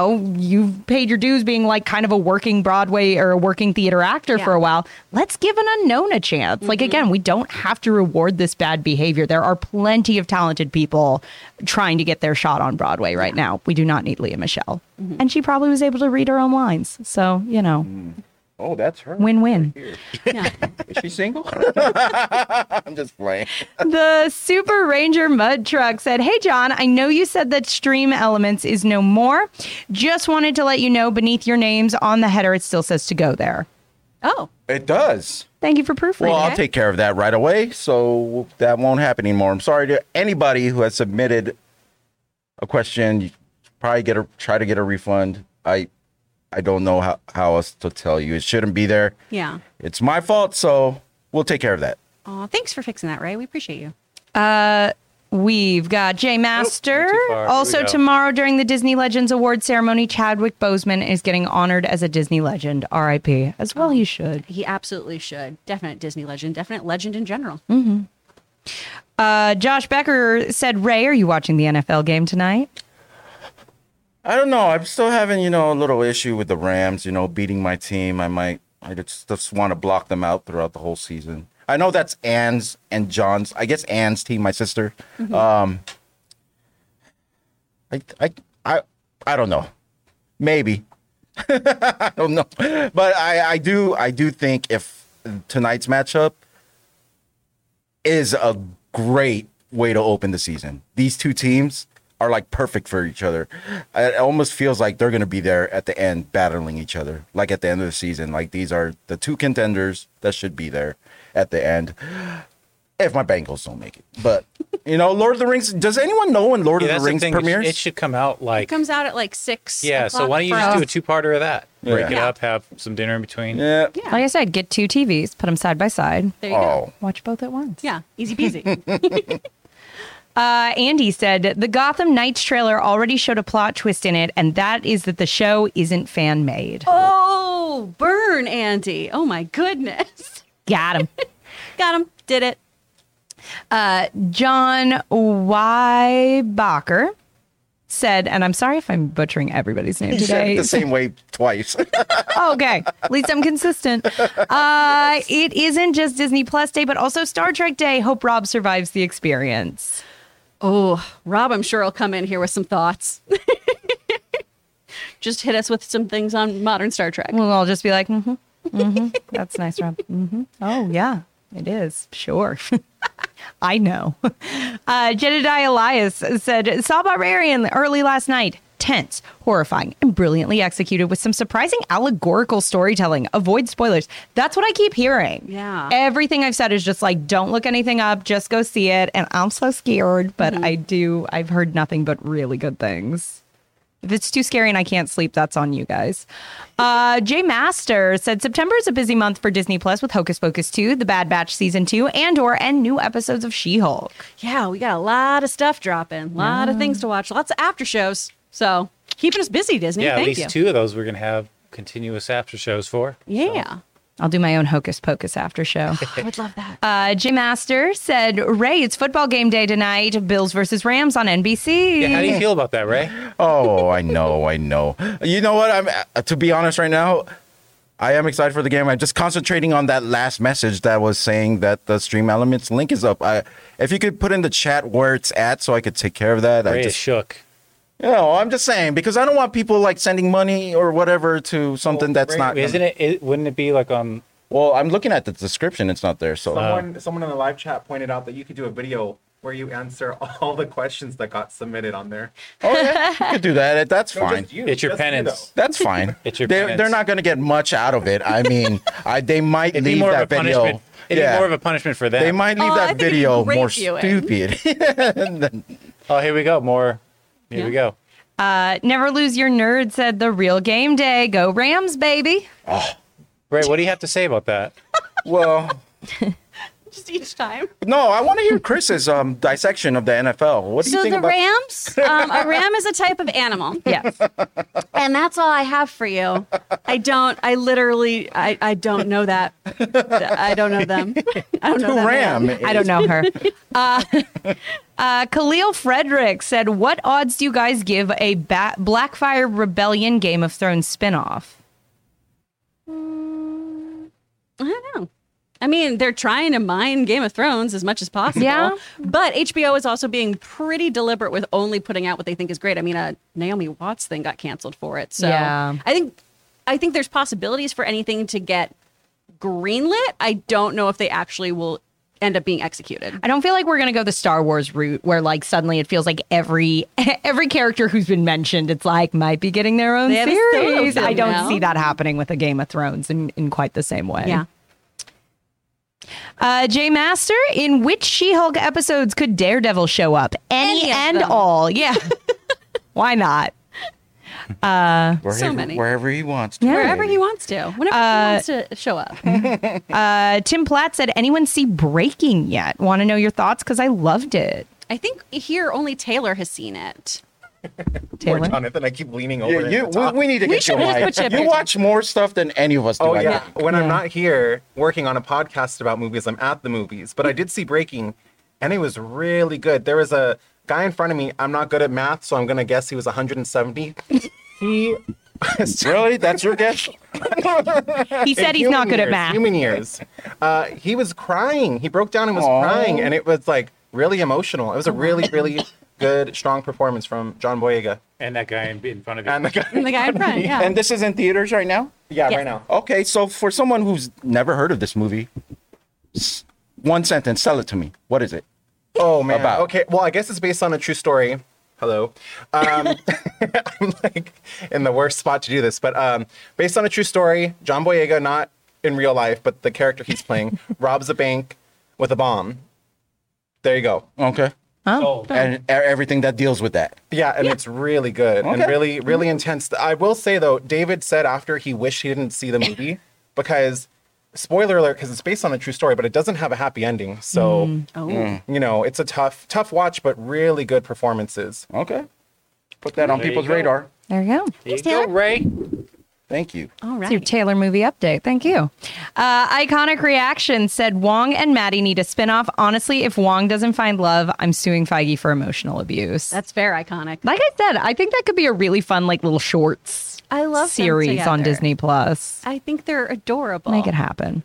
S2: paid your dues being like kind of a working Broadway or a working theater actor for
S1: Yeah.
S2: a while. Let's give an unknown a chance. Like, again, we don't have to reward this bad behavior. There are plenty of talented people trying to get their shot on Broadway right now. We do not need Leah Michelle. And she probably was able to read her own lines. So,
S3: Oh, that's her.
S2: win-win.
S1: Yeah.
S3: Is she single? I'm just playing.
S2: The Super Ranger Mud Truck said, "Hey, John, I know you said that Stream Elements is no more. Just wanted to let you know beneath your names on the header, it still says to go there.
S1: Oh,
S3: It does.
S2: Thank you for proofreading.
S3: Well, I'll take care of that right away, so that won't happen anymore. I'm sorry to anybody who has submitted a question. You probably try to get a refund. I don't know how else to tell you. It shouldn't be there.
S1: yeah.
S3: It's my fault, so we'll take care of that.
S1: Oh, thanks for fixing that, Ray. We appreciate you.
S2: We've got Jay Master.
S6: not too far. Here we
S2: Also
S6: go.
S2: tomorrow during the Disney Legends Award ceremony, Chadwick Boseman is getting honored as a Disney legend, R.I.P. As well he should.
S1: He absolutely should. Definite Disney legend. Definite legend in general.
S2: Josh Becker said, "Ray, are you watching the NFL game tonight?"
S3: I don't know. I'm still having, a little issue with the Rams, beating my team. I just want to block them out throughout the whole season. I know that's Anne's and John's, I guess Anne's team, my sister. I don't know. Maybe. I don't know. But I do think if tonight's matchup is a great way to open the season. These two teams are like perfect for each other. It almost feels like they're going to be there at the end battling each other. Like at the end of the season, like these are the two contenders that should be there at the end. If my Bengals don't make it. But, Lord of the Rings, does anyone know when Lord of
S6: that's
S3: the Rings
S6: thing.
S3: premieres?
S6: It should come out
S1: It
S6: like
S1: comes out at like 6.
S6: yeah. So why don't you just do a two-parter of that? Break it
S1: Yeah.
S6: up, have some dinner in between.
S3: yeah.
S1: Yeah.
S2: Like I said, get two TVs, put them side by side,
S1: There you go.
S3: Oh.
S2: watch both at once.
S1: Yeah, easy peasy.
S2: Andy said, "The Gotham Knights trailer already showed a plot twist in it, and that is that the show isn't fan-made."
S1: Oh, burn, Andy. Oh, my goodness.
S2: Got him.
S1: Got him. Did it.
S2: John Weibacher said, and I'm sorry if I'm butchering everybody's name
S3: He said
S2: today.
S3: it the same way twice.
S2: Okay, at least I'm consistent. It isn't just Disney Plus Day, but also Star Trek Day. Hope Rob survives the experience.
S1: Oh, Rob, I'm sure will come in here with some thoughts. Just hit us with some things on modern Star Trek.
S2: Well, I'll just be like, that's nice, Rob. Oh, yeah, it is. Sure. I know. Jedediah Elias said, saw Barbarian early last night. Tense, horrifying, and brilliantly executed with some surprising allegorical storytelling. Avoid spoilers. That's what I keep hearing.
S1: Yeah.
S2: Everything I've said is just like, don't look anything up, just go see it. And I'm so scared, but I've heard nothing but really good things. If it's too scary and I can't sleep, that's on you guys. Jay Master said September is a busy month for Disney Plus with Hocus Pocus 2, The Bad Batch Season 2, and new episodes of She-Hulk.
S1: Yeah, we got a lot of stuff dropping. A lot of things to watch. Lots of after shows. So keeping us busy, Disney.
S6: Yeah,
S1: Thank
S6: at least
S1: you.
S6: 2 of those we're going to have continuous after shows for.
S1: Yeah.
S2: I'll do my own Hocus Pocus after show.
S1: I would love that.
S2: Jay Master said, Ray, it's football game day tonight. Bills versus Rams on NBC.
S6: Yeah, how do you feel about that, Ray?
S3: Oh, I know. You know what? I'm to be honest right now, I am excited for the game. I'm just concentrating on that last message that was saying that the Stream Elements link is up. If you could put in the chat where it's at so I could take care of that.
S6: Ray is shook.
S3: I'm just saying, because I don't want people like sending money or whatever to something that's
S6: Ray,
S3: not.
S6: wouldn't it be like on...
S3: Well, I'm looking at the description. It's not there. So
S7: Someone in the live chat pointed out that you could do a video where you answer all the questions that got submitted on there.
S3: oh yeah, you could do that. That's
S7: No,
S3: fine.
S7: just you,
S6: It's your
S7: just you,
S6: penance.
S3: That's fine.
S6: It's your
S3: they're
S6: penance.
S3: not going to get much out of it. I mean, they might
S6: It'd be
S3: leave
S6: more
S3: that
S6: of a
S3: video.
S6: punishment. It'd be more of a punishment for them.
S3: They might leave
S1: I
S3: that
S1: think it'd be
S3: video
S1: great
S3: more
S1: viewing.
S3: stupid.
S6: Oh, here we go. More. Here we go.
S2: Never Lose Your Nerd said the real game day. Go Rams, baby.
S6: Ray, what do you have to say about that?
S3: Well,
S1: Just each time.
S3: no, I want to hear Chris's dissection of the NFL. What do you
S1: So
S3: think
S1: the
S3: about?
S1: Rams, a ram is a type of animal.
S2: Yes.
S1: And that's all I have for you. I don't know that. I don't know them. I don't know that
S3: Ram.
S1: man.
S2: I don't know her. Khalil Frederick said, what odds do you guys give a Blackfire Rebellion Game of Thrones spinoff?
S1: I don't know. I mean, they're trying to mine Game of Thrones as much as possible.
S2: Yeah.
S1: But HBO is also being pretty deliberate with only putting out what they think is great. I mean, Naomi Watts thing got canceled for it. So
S2: Yeah.
S1: I think there's possibilities for anything to get greenlit. I don't know if they actually will end up being executed.
S2: I don't feel like we're going to go the Star Wars route where like suddenly it feels like every character who's been mentioned, it's like might be getting their own
S1: They have a solo
S2: series.
S1: film
S2: I don't
S1: now.
S2: see that happening with a Game of Thrones in quite the same way.
S1: Yeah.
S2: Jay Master, in which She-Hulk episodes could Daredevil show up? Any
S1: of
S2: and
S1: them.
S2: all. Yeah. Why not?
S1: many.
S3: Wherever he wants to.
S2: Yeah.
S1: Wherever he wants to. Whenever he wants to show up.
S2: Tim Platt said, anyone see Breaking yet? Want to know your thoughts? Because I loved it.
S1: I think here only Taylor has seen it.
S7: Poor
S2: Taylor?
S7: Jonathan, I keep leaning over.
S3: Yeah,
S7: him to talk.
S3: we need to get you
S1: should just
S3: a
S1: put you
S3: mic.
S1: up
S3: You
S1: here,
S3: watch more stuff than any of us do.
S7: Oh
S3: I
S7: yeah.
S3: think.
S7: When
S2: Yeah.
S7: I'm not here working on a podcast about movies, I'm at the movies. But I did see Breaking, and it was really good. There was a guy in front of me. I'm not good at math, so I'm gonna guess he was 170. He
S3: Really? That's your guess?
S2: He said he's not good at math.
S7: Human years. He was crying. He broke down and was crying, and it was like really emotional. It was a really, really good, strong performance from John Boyega
S6: And that guy in front of you.
S7: and the guy.
S1: And the guy in front, yeah.
S3: And this is in theaters right now?
S7: Yeah,
S1: Yes.
S7: right now.
S3: Okay, so for someone who's never heard of this movie, one sentence, tell it to me. What is it?
S7: Oh man.
S3: About.
S7: Okay. Well, I guess it's based on a true story. Hello. I'm like in the worst spot to do this, but based on a true story, John Boyega, not in real life, but the character he's playing, robs a bank with a bomb. There you go.
S3: Okay.
S6: Oh,
S3: And everything that deals with that.
S7: Yeah, and it's really good and
S3: Okay.
S7: really, really intense. I will say though, David said after he wished he didn't see the movie because, spoiler alert, because it's based on a true story, but it doesn't have a happy ending. So, you know, it's a tough watch, but really good performances.
S3: Okay. Put that on
S6: There you
S3: people's
S6: go.
S3: radar.
S2: There you go.
S6: there you go, Ray.
S3: Thank you.
S1: All
S2: It's your
S1: right.
S2: Taylor movie update. Thank you. Iconic Reaction said Wong and Maddie need a spinoff. Honestly, if Wong doesn't find love, I'm suing Feige for emotional abuse.
S1: That's fair, iconic.
S2: Like I said, I think that could be a really fun, like, little shorts
S1: I love them
S2: series on
S1: together.
S2: Disney Plus.
S1: I think they're adorable.
S2: Make it happen.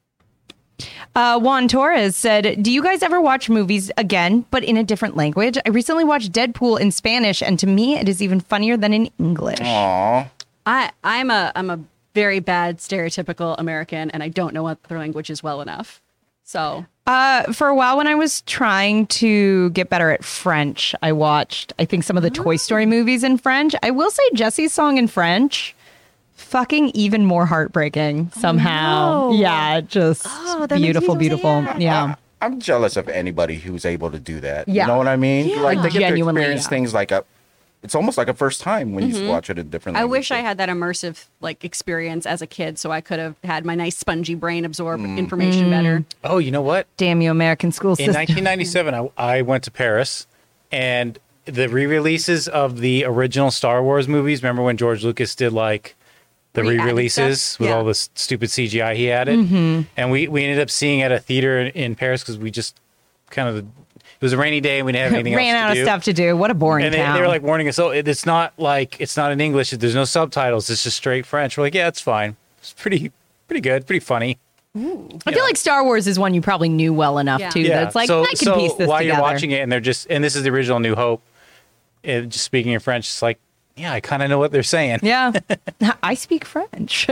S2: Juan Torres said, do you guys ever watch movies again, but in a different language? I recently watched Deadpool in Spanish, and to me, it is even funnier than in English.
S3: Aw.
S1: I'm a very bad stereotypical American, and I don't know other languages well enough. So
S2: For a while, when I was trying to get better at French, I watched, I think, some of the Toy Story movies in French. I will say Jessie's song in French, fucking even more heartbreaking somehow.
S1: no.
S2: Yeah, just
S1: that makes me
S2: beautiful,
S1: so
S2: beautiful.
S1: sad.
S2: Yeah.
S3: I'm jealous of anybody who's able to do that.
S2: Yeah.
S3: You know what I mean?
S1: Yeah.
S3: Like they get to
S2: Genuinely,
S3: experience
S2: yeah.
S3: things like it's almost like a first time when you watch it in different
S1: I
S3: language.
S1: wish I had that immersive like experience as a kid, so I could have had my nice spongy brain absorb information better.
S6: Oh, you know what?
S2: Damn you, American school
S6: In
S2: system.
S6: 1997, I went to Paris, and the re-releases of the original Star Wars movies. Remember when George Lucas did like the
S1: Re-added
S6: re-releases
S1: stuff?
S6: with
S1: Yeah.
S6: all this stupid CGI he added? And we ended up seeing at a theater in Paris because we just kind of it was a rainy day and we didn't have anything
S2: Ran
S6: else
S2: out
S6: to
S2: of
S6: do.
S2: stuff to do. What a boring
S6: And
S2: town.
S6: they were like warning us, oh, it's not in English. There's no subtitles. It's just straight French. We're like, yeah, it's fine. It's pretty good, pretty funny.
S2: I feel like Star Wars is one you probably knew well enough
S1: Yeah.
S2: too.
S6: Yeah.
S2: That's like,
S6: so,
S2: I can piece this
S6: while
S2: together.
S6: you're watching it, and they're just, and this is the original New Hope, just speaking in French, it's like, yeah, I kind of know what they're saying.
S2: Yeah, I speak French.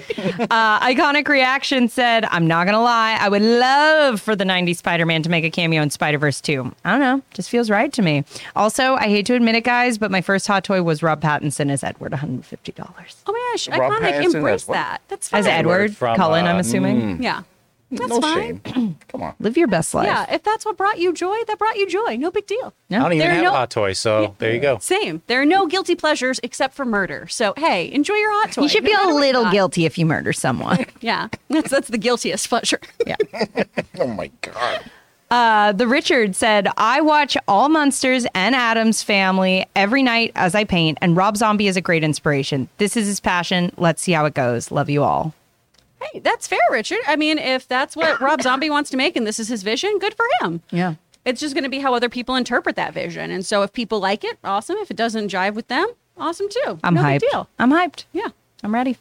S2: Iconic Reaction said, I'm not going to lie. I would love for the 90s Spider-Man to make a cameo in Spider-Verse 2. I don't know. Just feels right to me. Also, I hate to admit it, guys, but my first hot toy was Rob Pattinson as Edward, $150.
S1: Oh my gosh,
S3: Rob
S1: iconic,
S3: Pattinson
S1: embrace
S3: as what?
S1: that. That's fine.
S2: As Edward
S6: from,
S2: Cullen, I'm assuming.
S1: Yeah, that's
S3: no
S1: fine.
S3: shame. Come on.
S2: Live your best life.
S1: Yeah, if that's what brought you joy, that brought you joy. No big deal.
S6: I don't even
S1: There are
S6: have
S1: no-
S6: a hot toy, so there you go.
S1: Same. There are no guilty pleasures except for murder. So hey, enjoy your hot toy.
S2: You should
S1: no
S2: feel
S1: matter
S2: a
S1: what you
S2: little
S1: got.
S2: guilty if you murder someone.
S1: Yeah, that's the guiltiest pleasure.
S2: Yeah.
S3: Oh my god.
S2: The Richard said, I watch all Munsters and Adams Family every night as I paint, and Rob Zombie is a great inspiration. This is his passion. Let's see how it goes. Love you all.
S1: Hey, that's fair, Richard. I mean, if that's what Rob Zombie wants to make and this is his vision, good for him.
S2: Yeah.
S1: It's just going to be how other people interpret that vision. And so if people like it, awesome. If it doesn't jive with them, awesome too.
S2: I'm
S1: no
S2: hyped.
S1: big deal.
S2: I'm hyped.
S1: Yeah.
S2: I'm ready.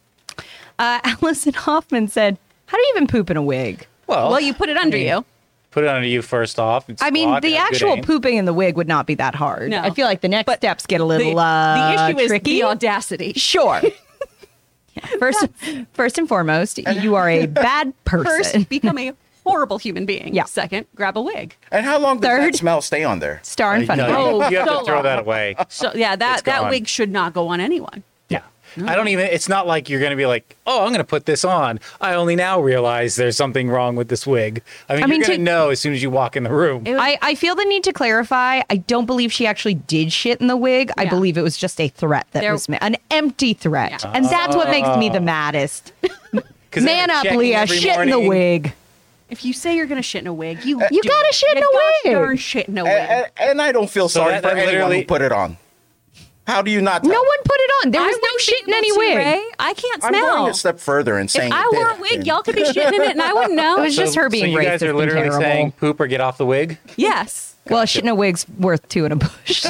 S2: Allison Hoffman said, how do you even poop in a wig?
S1: Well, you put it under you.
S6: Put it under you first off. and
S2: I mean,
S6: squat,
S2: the
S6: have good
S2: actual
S6: aim.
S2: pooping in the wig would not be that hard.
S1: No.
S2: I feel like the next steps get a
S1: The,
S2: little
S1: the issue is
S2: tricky.
S1: the audacity.
S2: Sure. Yeah. First and foremost, you are a bad person.
S1: First, become a horrible human being.
S2: Yeah.
S1: Second, grab a wig.
S3: And how long does
S2: Third.
S3: that smell stay on there?
S2: Star in front of
S6: No,
S2: you.
S6: you have
S1: so
S6: to throw
S1: long.
S6: that away.
S1: So yeah, that
S6: It's gone.
S1: wig should not go on anyone.
S6: Yeah. I don't even, it's not like you're going to be like, oh, I'm going to put this on. I only now realize there's something wrong with this wig. I mean,
S2: I mean,
S6: you're going
S2: to-
S6: to know as soon as you walk in the room.
S2: I feel the need to clarify. I don't believe she actually did shit in the wig. I
S1: Yeah.
S2: believe it was just a threat that
S1: There-
S2: was made, an empty threat.
S1: Yeah.
S2: And that's what makes me the maddest.
S6: 'Cause
S2: Man
S6: they're
S2: up,
S6: checking
S2: Leah.
S6: every
S2: Shit in the
S6: morning.
S2: wig.
S1: If you say you're going to shit in a wig, you
S2: You
S1: do
S2: gotta
S1: it.
S2: shit in
S1: You
S2: a
S1: gosh
S2: wig.
S1: darn shit in a wig.
S3: And I don't feel
S6: So
S3: sorry
S6: that-
S3: for
S6: that
S3: anyone
S6: literally-
S3: who put it on. How do you not tell?
S2: No one put it on. There
S1: I
S2: was no
S1: wouldn't
S2: shit
S1: be
S2: in any
S1: able to,
S2: wig.
S1: Ray. I can't
S3: I'm
S1: smell.
S3: going a step further and saying
S1: If I
S3: it
S1: wore a
S3: did.
S1: wig, y'all could be shitting in it, and I wouldn't know.
S2: It was just her being
S6: so you
S2: racist
S6: guys are literally
S2: and terrible.
S6: saying poop or get off the wig?
S1: Yes.
S2: Well, shit in a wig's worth two in a bush.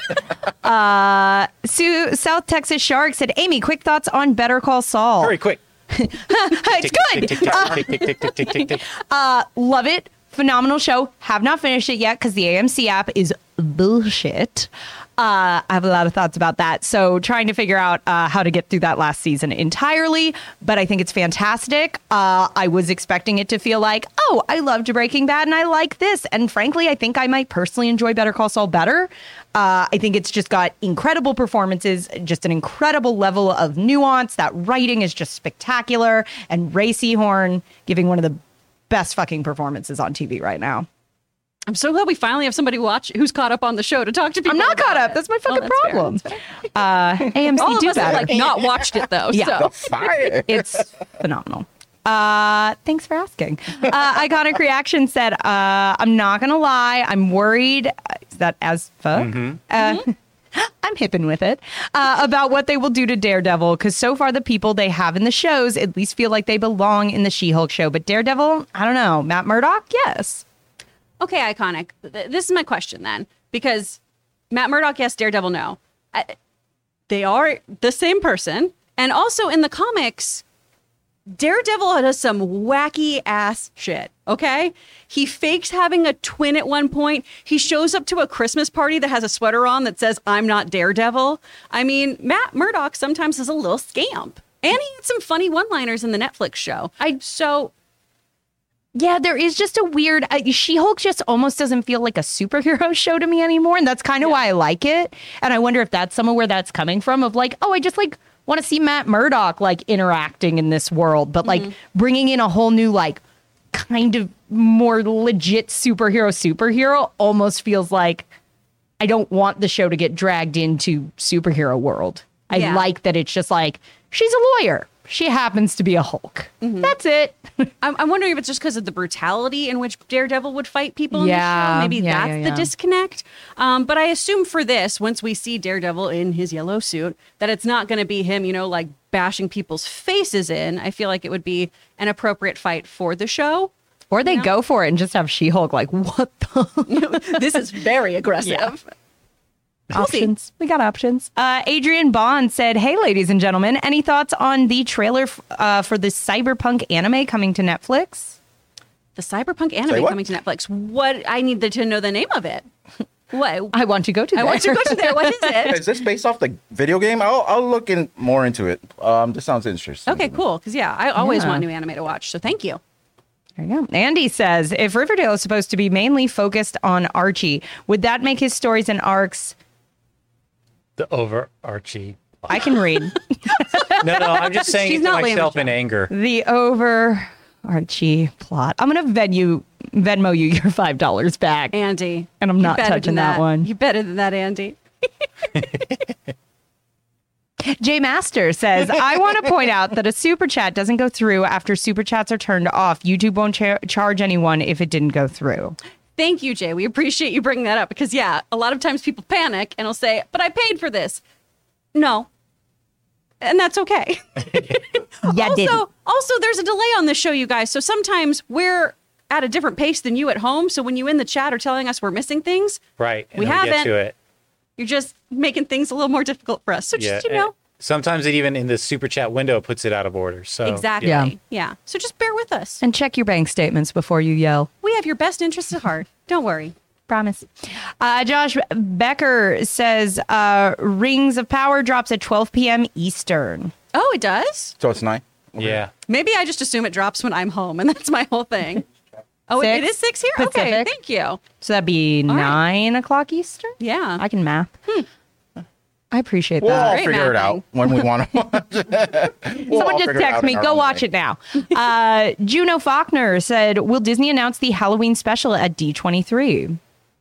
S2: Sue, South Texas Shark said, Amy, quick thoughts on Better Call Saul.
S6: Hurry, quick.
S2: It's good.
S6: Tick, tick, tick, tick, tick, tick, tick, tick, tick.
S2: Love it. Phenomenal show. Have not finished it yet because the AMC app is bullshit. I have a lot of thoughts about that. So trying to figure out how to get through that last season entirely. But I think it's fantastic. I was expecting it to feel like, oh, I loved Breaking Bad and I like this. And frankly, I think I might personally enjoy Better Call Saul better. I think it's just got incredible performances, just an incredible level of nuance. That writing is just spectacular. And Ray Seahorn giving one of the best fucking performances on TV right now.
S1: I'm so glad we finally have somebody who's caught up on the show to talk to people.
S2: I'm not
S1: about
S2: caught up.
S1: it.
S2: That's my fucking
S1: Well, that's fair.
S2: problem.
S1: That's fair.
S2: AMC
S1: All of
S2: do
S1: us have
S2: better.
S1: like not watched it though.
S2: Yeah.
S1: So.
S3: Fire.
S2: It's phenomenal. Thanks for asking. Iconic Reaction said, I'm not going to lie. I'm worried. Is that as fuck? I'm hipping with it, about what they will do to Daredevil, because so far the people they have in the shows at least feel like they belong in the She-Hulk show. But Daredevil, I don't know. Matt Murdock, yes.
S1: Okay, Iconic. This is my question then, because Matt Murdock, yes, Daredevil, no. They are the same person. And also in the comics, Daredevil does some wacky ass shit, okay? He fakes having a twin at one point. He shows up to a Christmas party that has a sweater on that says, I'm not Daredevil. I mean, Matt Murdock sometimes is a little scamp. And he had some funny one-liners in the Netflix show.
S2: Yeah, there is just a weird... She-Hulk just almost doesn't feel like a superhero show to me anymore, and that's kind of why I like it. And I wonder if that's somewhere where that's coming from, of like, oh, I just like want to see Matt Murdock like interacting in this world, but like bringing in a whole new like kind of more legit superhero almost feels like I don't want the show to get dragged into superhero world. I like that it's just like, she's a lawyer. She happens to be a Hulk. That's it.
S1: I'm wondering if it's just because of the brutality in which Daredevil would fight people in the
S2: Yeah.
S1: show. Maybe
S2: Yeah,
S1: that's
S2: yeah.
S1: the disconnect. But I assume for this, once we see Daredevil in his yellow suit, that it's not going to be him, like bashing people's faces in. I feel like it would be an appropriate fight for the show.
S2: Or they go for it and just have She-Hulk like, what the
S1: This is very aggressive.
S2: options? We got options. Adrian Bond said, hey, ladies and gentlemen, any thoughts on the trailer for the Cyberpunk anime coming to Netflix?
S1: The Cyberpunk
S3: Say
S1: anime
S3: what?
S1: coming to Netflix. What? I need to know the name of it. What?
S2: I want to go to
S1: I want to go to there. What is it?
S3: Is this based off the video game? I'll look more into it. This sounds interesting.
S1: Okay, cool. Because I always want new anime to watch. So thank you.
S2: There you go. Andy says, if Riverdale is supposed to be mainly focused on Archie, would that make his stories and arcs...
S6: The overarching.
S2: I can read.
S6: No, I'm just saying
S1: She's
S6: it to
S1: not
S6: myself
S1: Lana
S6: in anger.
S2: The overarching plot. I'm going to Venmo you your $5 back.
S1: Andy.
S2: And I'm
S1: you
S2: not
S1: better
S2: touching
S1: than
S2: that one.
S1: You better than that, Andy.
S2: Jay Master says, I want to point out that a super chat doesn't go through after super chats are turned off. YouTube won't charge anyone if it didn't go through.
S1: Thank you, Jay. We appreciate you bringing that up because, a lot of times people panic and will say, but I paid for this. No. And that's okay. Also, there's a delay on this show, you guys. So sometimes we're at a different pace than you at home. So when you in the chat are telling us we're missing things,
S6: Right. And
S1: We
S6: then get
S1: haven't.
S6: to it.
S1: you're just making things a little more difficult for us. So just,
S6: Sometimes it even in the super chat window puts it out of order. So
S1: Exactly.
S2: Yeah.
S1: Yeah. So just bear with us.
S2: And check your bank statements before you yell.
S1: We have your best interests at heart. Don't worry.
S2: Promise. Josh Becker says, Rings of Power drops at 12 p.m. Eastern.
S1: Oh, it does?
S3: So it's 9.
S6: Yeah.
S1: Maybe I just assume it drops when I'm home, and that's my whole thing. Oh, it
S2: 6
S1: is 6 here? Okay,
S2: Pacific.
S1: thank you.
S2: So that'd be
S1: right.
S2: 9 o'clock Eastern?
S1: Yeah.
S2: I can math. I appreciate
S3: We'll
S2: that.
S3: all
S1: Great
S3: figure it
S1: mapping.
S3: out when we want to watch it.
S2: Someone just text me, go watch it now. Juno Faulkner said, will Disney announce the Halloween special at D23?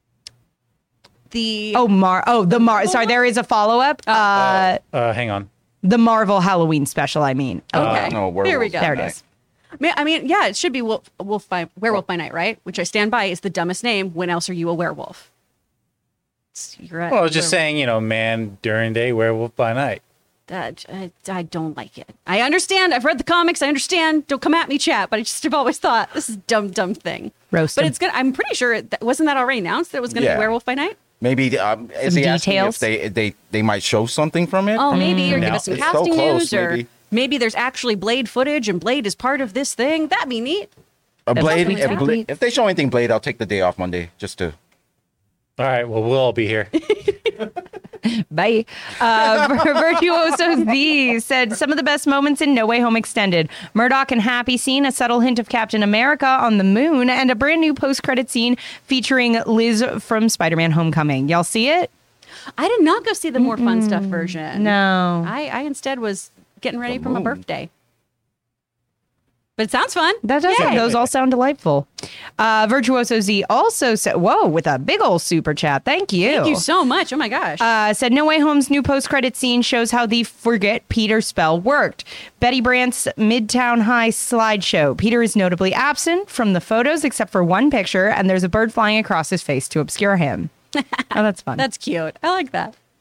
S2: Sorry, there is a follow-up.
S6: Hang on.
S2: The Marvel Halloween special, I mean.
S1: Okay.
S3: No,
S1: Here we
S3: werewolves
S1: go.
S2: There it is.
S1: I mean, yeah, it should be Werewolf by Night, right? Which I stand by is the dumbest name. When else are you a werewolf? You're right.
S6: Well, I was just saying, man during day, werewolf by night.
S1: I don't like it. I understand. I've read the comics. I understand. Don't come at me, chat. But I just have always thought this is a dumb thing.
S2: Roast
S1: But
S2: 'em.
S1: it's gonna. I'm pretty sure wasn't that already announced that it was gonna
S3: Yeah.
S1: be Werewolf by Night?
S3: Maybe is he asking
S2: details?
S3: if they might show something from it?
S1: Oh, maybe or give
S6: No.
S1: us some
S3: It's so
S1: casting
S3: close,
S1: news, or
S3: maybe.
S1: maybe there's actually Blade footage and Blade is part of this thing. That'd be neat.
S3: Blade.
S1: something like that.
S3: If they show anything Blade, I'll take the day off Monday just to.
S6: All right. Well, we'll all be here.
S2: Bye. Virtuoso Z said, some of the best moments in No Way Home Extended. Murdoch and Happy scene, a subtle hint of Captain America on the moon, and a brand new post-credit scene featuring Liz from Spider-Man Homecoming. Y'all see it?
S1: I did not go see the more fun stuff version.
S2: No.
S1: I instead was getting ready for my birthday. But it sounds fun.
S2: That does.
S1: Yay.
S2: Those all sound delightful. Virtuoso Z also said, whoa, with a big old super chat. Thank you.
S1: Thank you so much. Oh my gosh.
S2: Said No Way Home's new post-credit scene shows how the Forget Peter spell worked. Betty Brant's Midtown High slideshow. Peter is notably absent from the photos except for one picture, and there's a bird flying across his face to obscure him. Oh, that's fun.
S1: That's cute. I like that.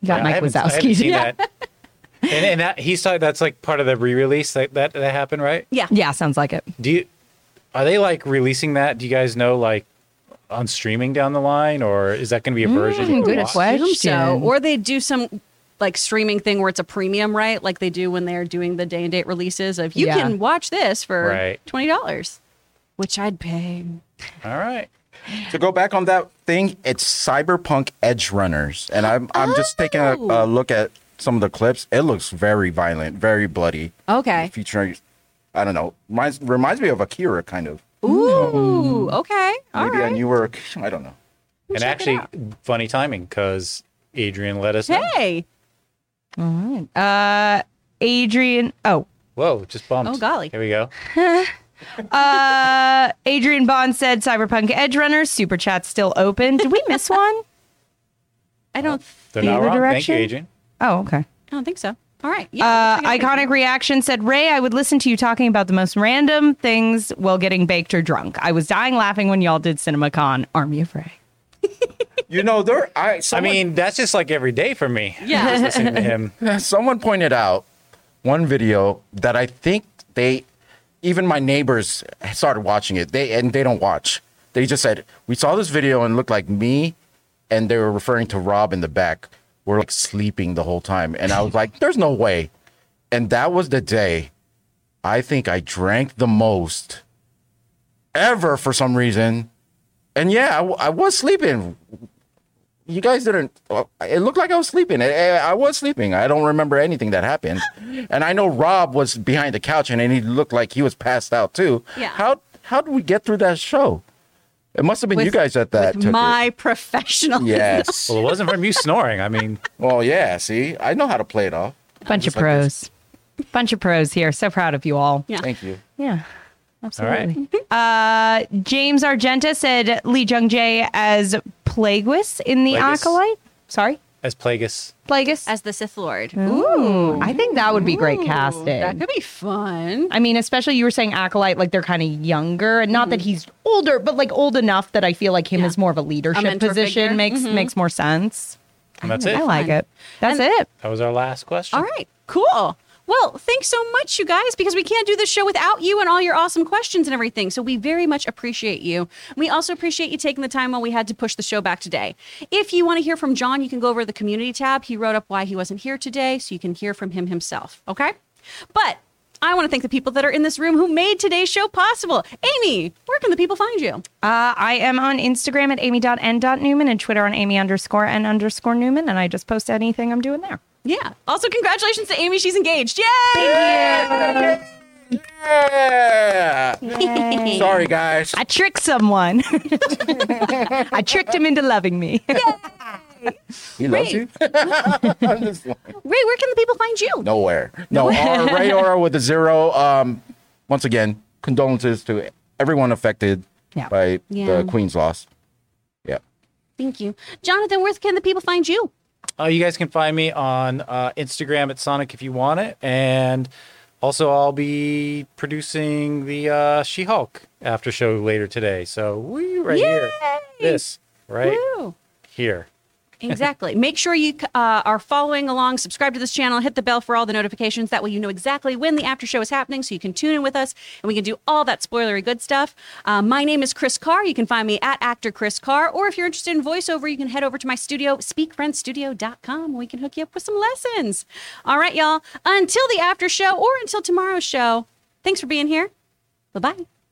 S2: Got Mike
S6: I haven't
S2: Wazowski.
S6: seen that. And that he's talking. That's like part of the re-release that happened, right?
S1: Yeah.
S2: Yeah, sounds like it.
S6: Are they like releasing that? Do you guys know, like on streaming down the line, or is that going to be a version? you can
S2: good
S6: watch?
S2: question.
S1: Assume so. Or they do some like streaming thing where it's a premium, right? Like they do when they're doing the day and date releases of you
S2: Yeah.
S1: can watch this for
S6: Right.
S1: $20, which I'd pay.
S6: All right.
S3: To go back on that thing, it's Cyberpunk Edge Runners, and I'm just taking a look at some of the clips. It looks very violent, very bloody.
S1: Okay.
S3: Featuring, I don't know, reminds me of Akira kind of.
S1: Ooh, okay. All
S3: Maybe
S1: right.
S3: a newer, I don't know.
S6: And
S1: check it
S6: actually,
S1: out.
S6: funny timing because Adrian let us know.
S1: Hey.
S2: Adrian. Oh,
S6: Whoa, just bumped.
S1: Oh, golly.
S6: Here we go.
S2: Adrian Bond said Cyberpunk Edge Runners. Super chat's still open. Did we miss one?
S1: I don't
S6: They're
S2: The
S6: not
S2: other
S6: wrong. Thank
S2: direction?
S6: you, Adrian.
S2: Oh, okay.
S1: I don't think so. All right. Yeah.
S2: Iconic Reaction said, Ray, I would listen to you talking about the most random things while getting baked or drunk. I was dying laughing when y'all did CinemaCon. Army of Ray.
S3: You know,
S6: I mean, that's just like every day for me.
S1: Yeah.
S6: Just listening to him.
S3: someone pointed out one video that I think even my neighbors started watching it. They don't watch. They just said, we saw this video and it looked like me, and they were referring to Rob in the back. We're like sleeping the whole time. And I was like, there's no way. And that was the day I think I drank the most ever for some reason. And yeah, I was sleeping. You guys didn't. It looked like I was sleeping. I was sleeping. I don't remember anything that happened. And I know Rob was behind the couch and he looked like he was passed out too.
S1: Yeah.
S3: How did we get through that show? It must have been you guys that took
S1: my
S3: it.
S1: professional.
S3: Yes.
S6: Well, it wasn't from you snoring. I mean,
S3: Well, yeah. See, I know how to play it off.
S2: Bunch of
S3: Just like this.
S2: pros. Bunch of pros here. So proud of you all.
S1: Yeah.
S3: Thank you.
S2: Yeah.
S6: all
S2: Absolutely.
S6: right.
S2: James Argenta said Lee Jung Jae as Plagueis in The
S6: Plagueis.
S2: Acolyte. Sorry?
S6: As Plagueis.
S2: Plagueis.
S1: As the Sith Lord.
S2: Ooh. I think that would be great casting.
S1: That could be fun.
S2: I mean, especially you were saying Acolyte, like they're kind of younger, and not that he's older, but like old enough that I feel like him
S1: Yeah.
S2: as more of a leadership
S1: mentor
S2: position
S1: figure.
S2: makes more sense.
S6: And that's it.
S2: I like
S1: fun.
S2: it. That's
S1: And-
S2: it.
S6: That was our last question.
S1: All right, cool. Well, thanks so much, you guys, because we can't do this show without you and all your awesome questions and everything. So we very much appreciate you. We also appreciate you taking the time while we had to push the show back today. If you want to hear from John, you can go over to the community tab. He wrote up why he wasn't here today, so you can hear from him himself. Okay? But I want to thank the people that are in this room who made today's show possible. Amy, where can the people find you?
S2: I am on Instagram at amy.n.newman and Twitter on amy_n_Newman, and I just post anything I'm doing there.
S1: Yeah. Also, congratulations to Amy. She's engaged. Yay!
S3: Yeah. Sorry, guys.
S2: I tricked someone. I tricked him into loving me.
S3: He loves you.
S1: Ray, where can the people find you?
S3: Nowhere. No, Ray Aura with a 0. Once again, condolences to everyone affected
S2: Yeah.
S3: by
S1: Yeah.
S3: the Queen's loss. Yeah.
S1: Thank you. Jonathan, where can the people find you?
S6: You guys can find me on Instagram at Sonic if you want it. And also, I'll be producing the She-Hulk after show later today. So, right here. This, right
S1: Woo.
S6: here.
S1: Exactly. Make sure you are following along, subscribe to this channel, hit the bell for all the notifications. That way you know exactly when the after show is happening so you can tune in with us and we can do all that spoilery good stuff. My name is Chris Carr. You can find me at actor Chris Carr, or if you're interested in voiceover, you can head over to my studio, speakfriendstudio.com, where we can hook you up with some lessons. All right, y'all. Until the after show or until tomorrow's show, thanks for being here. Bye-bye.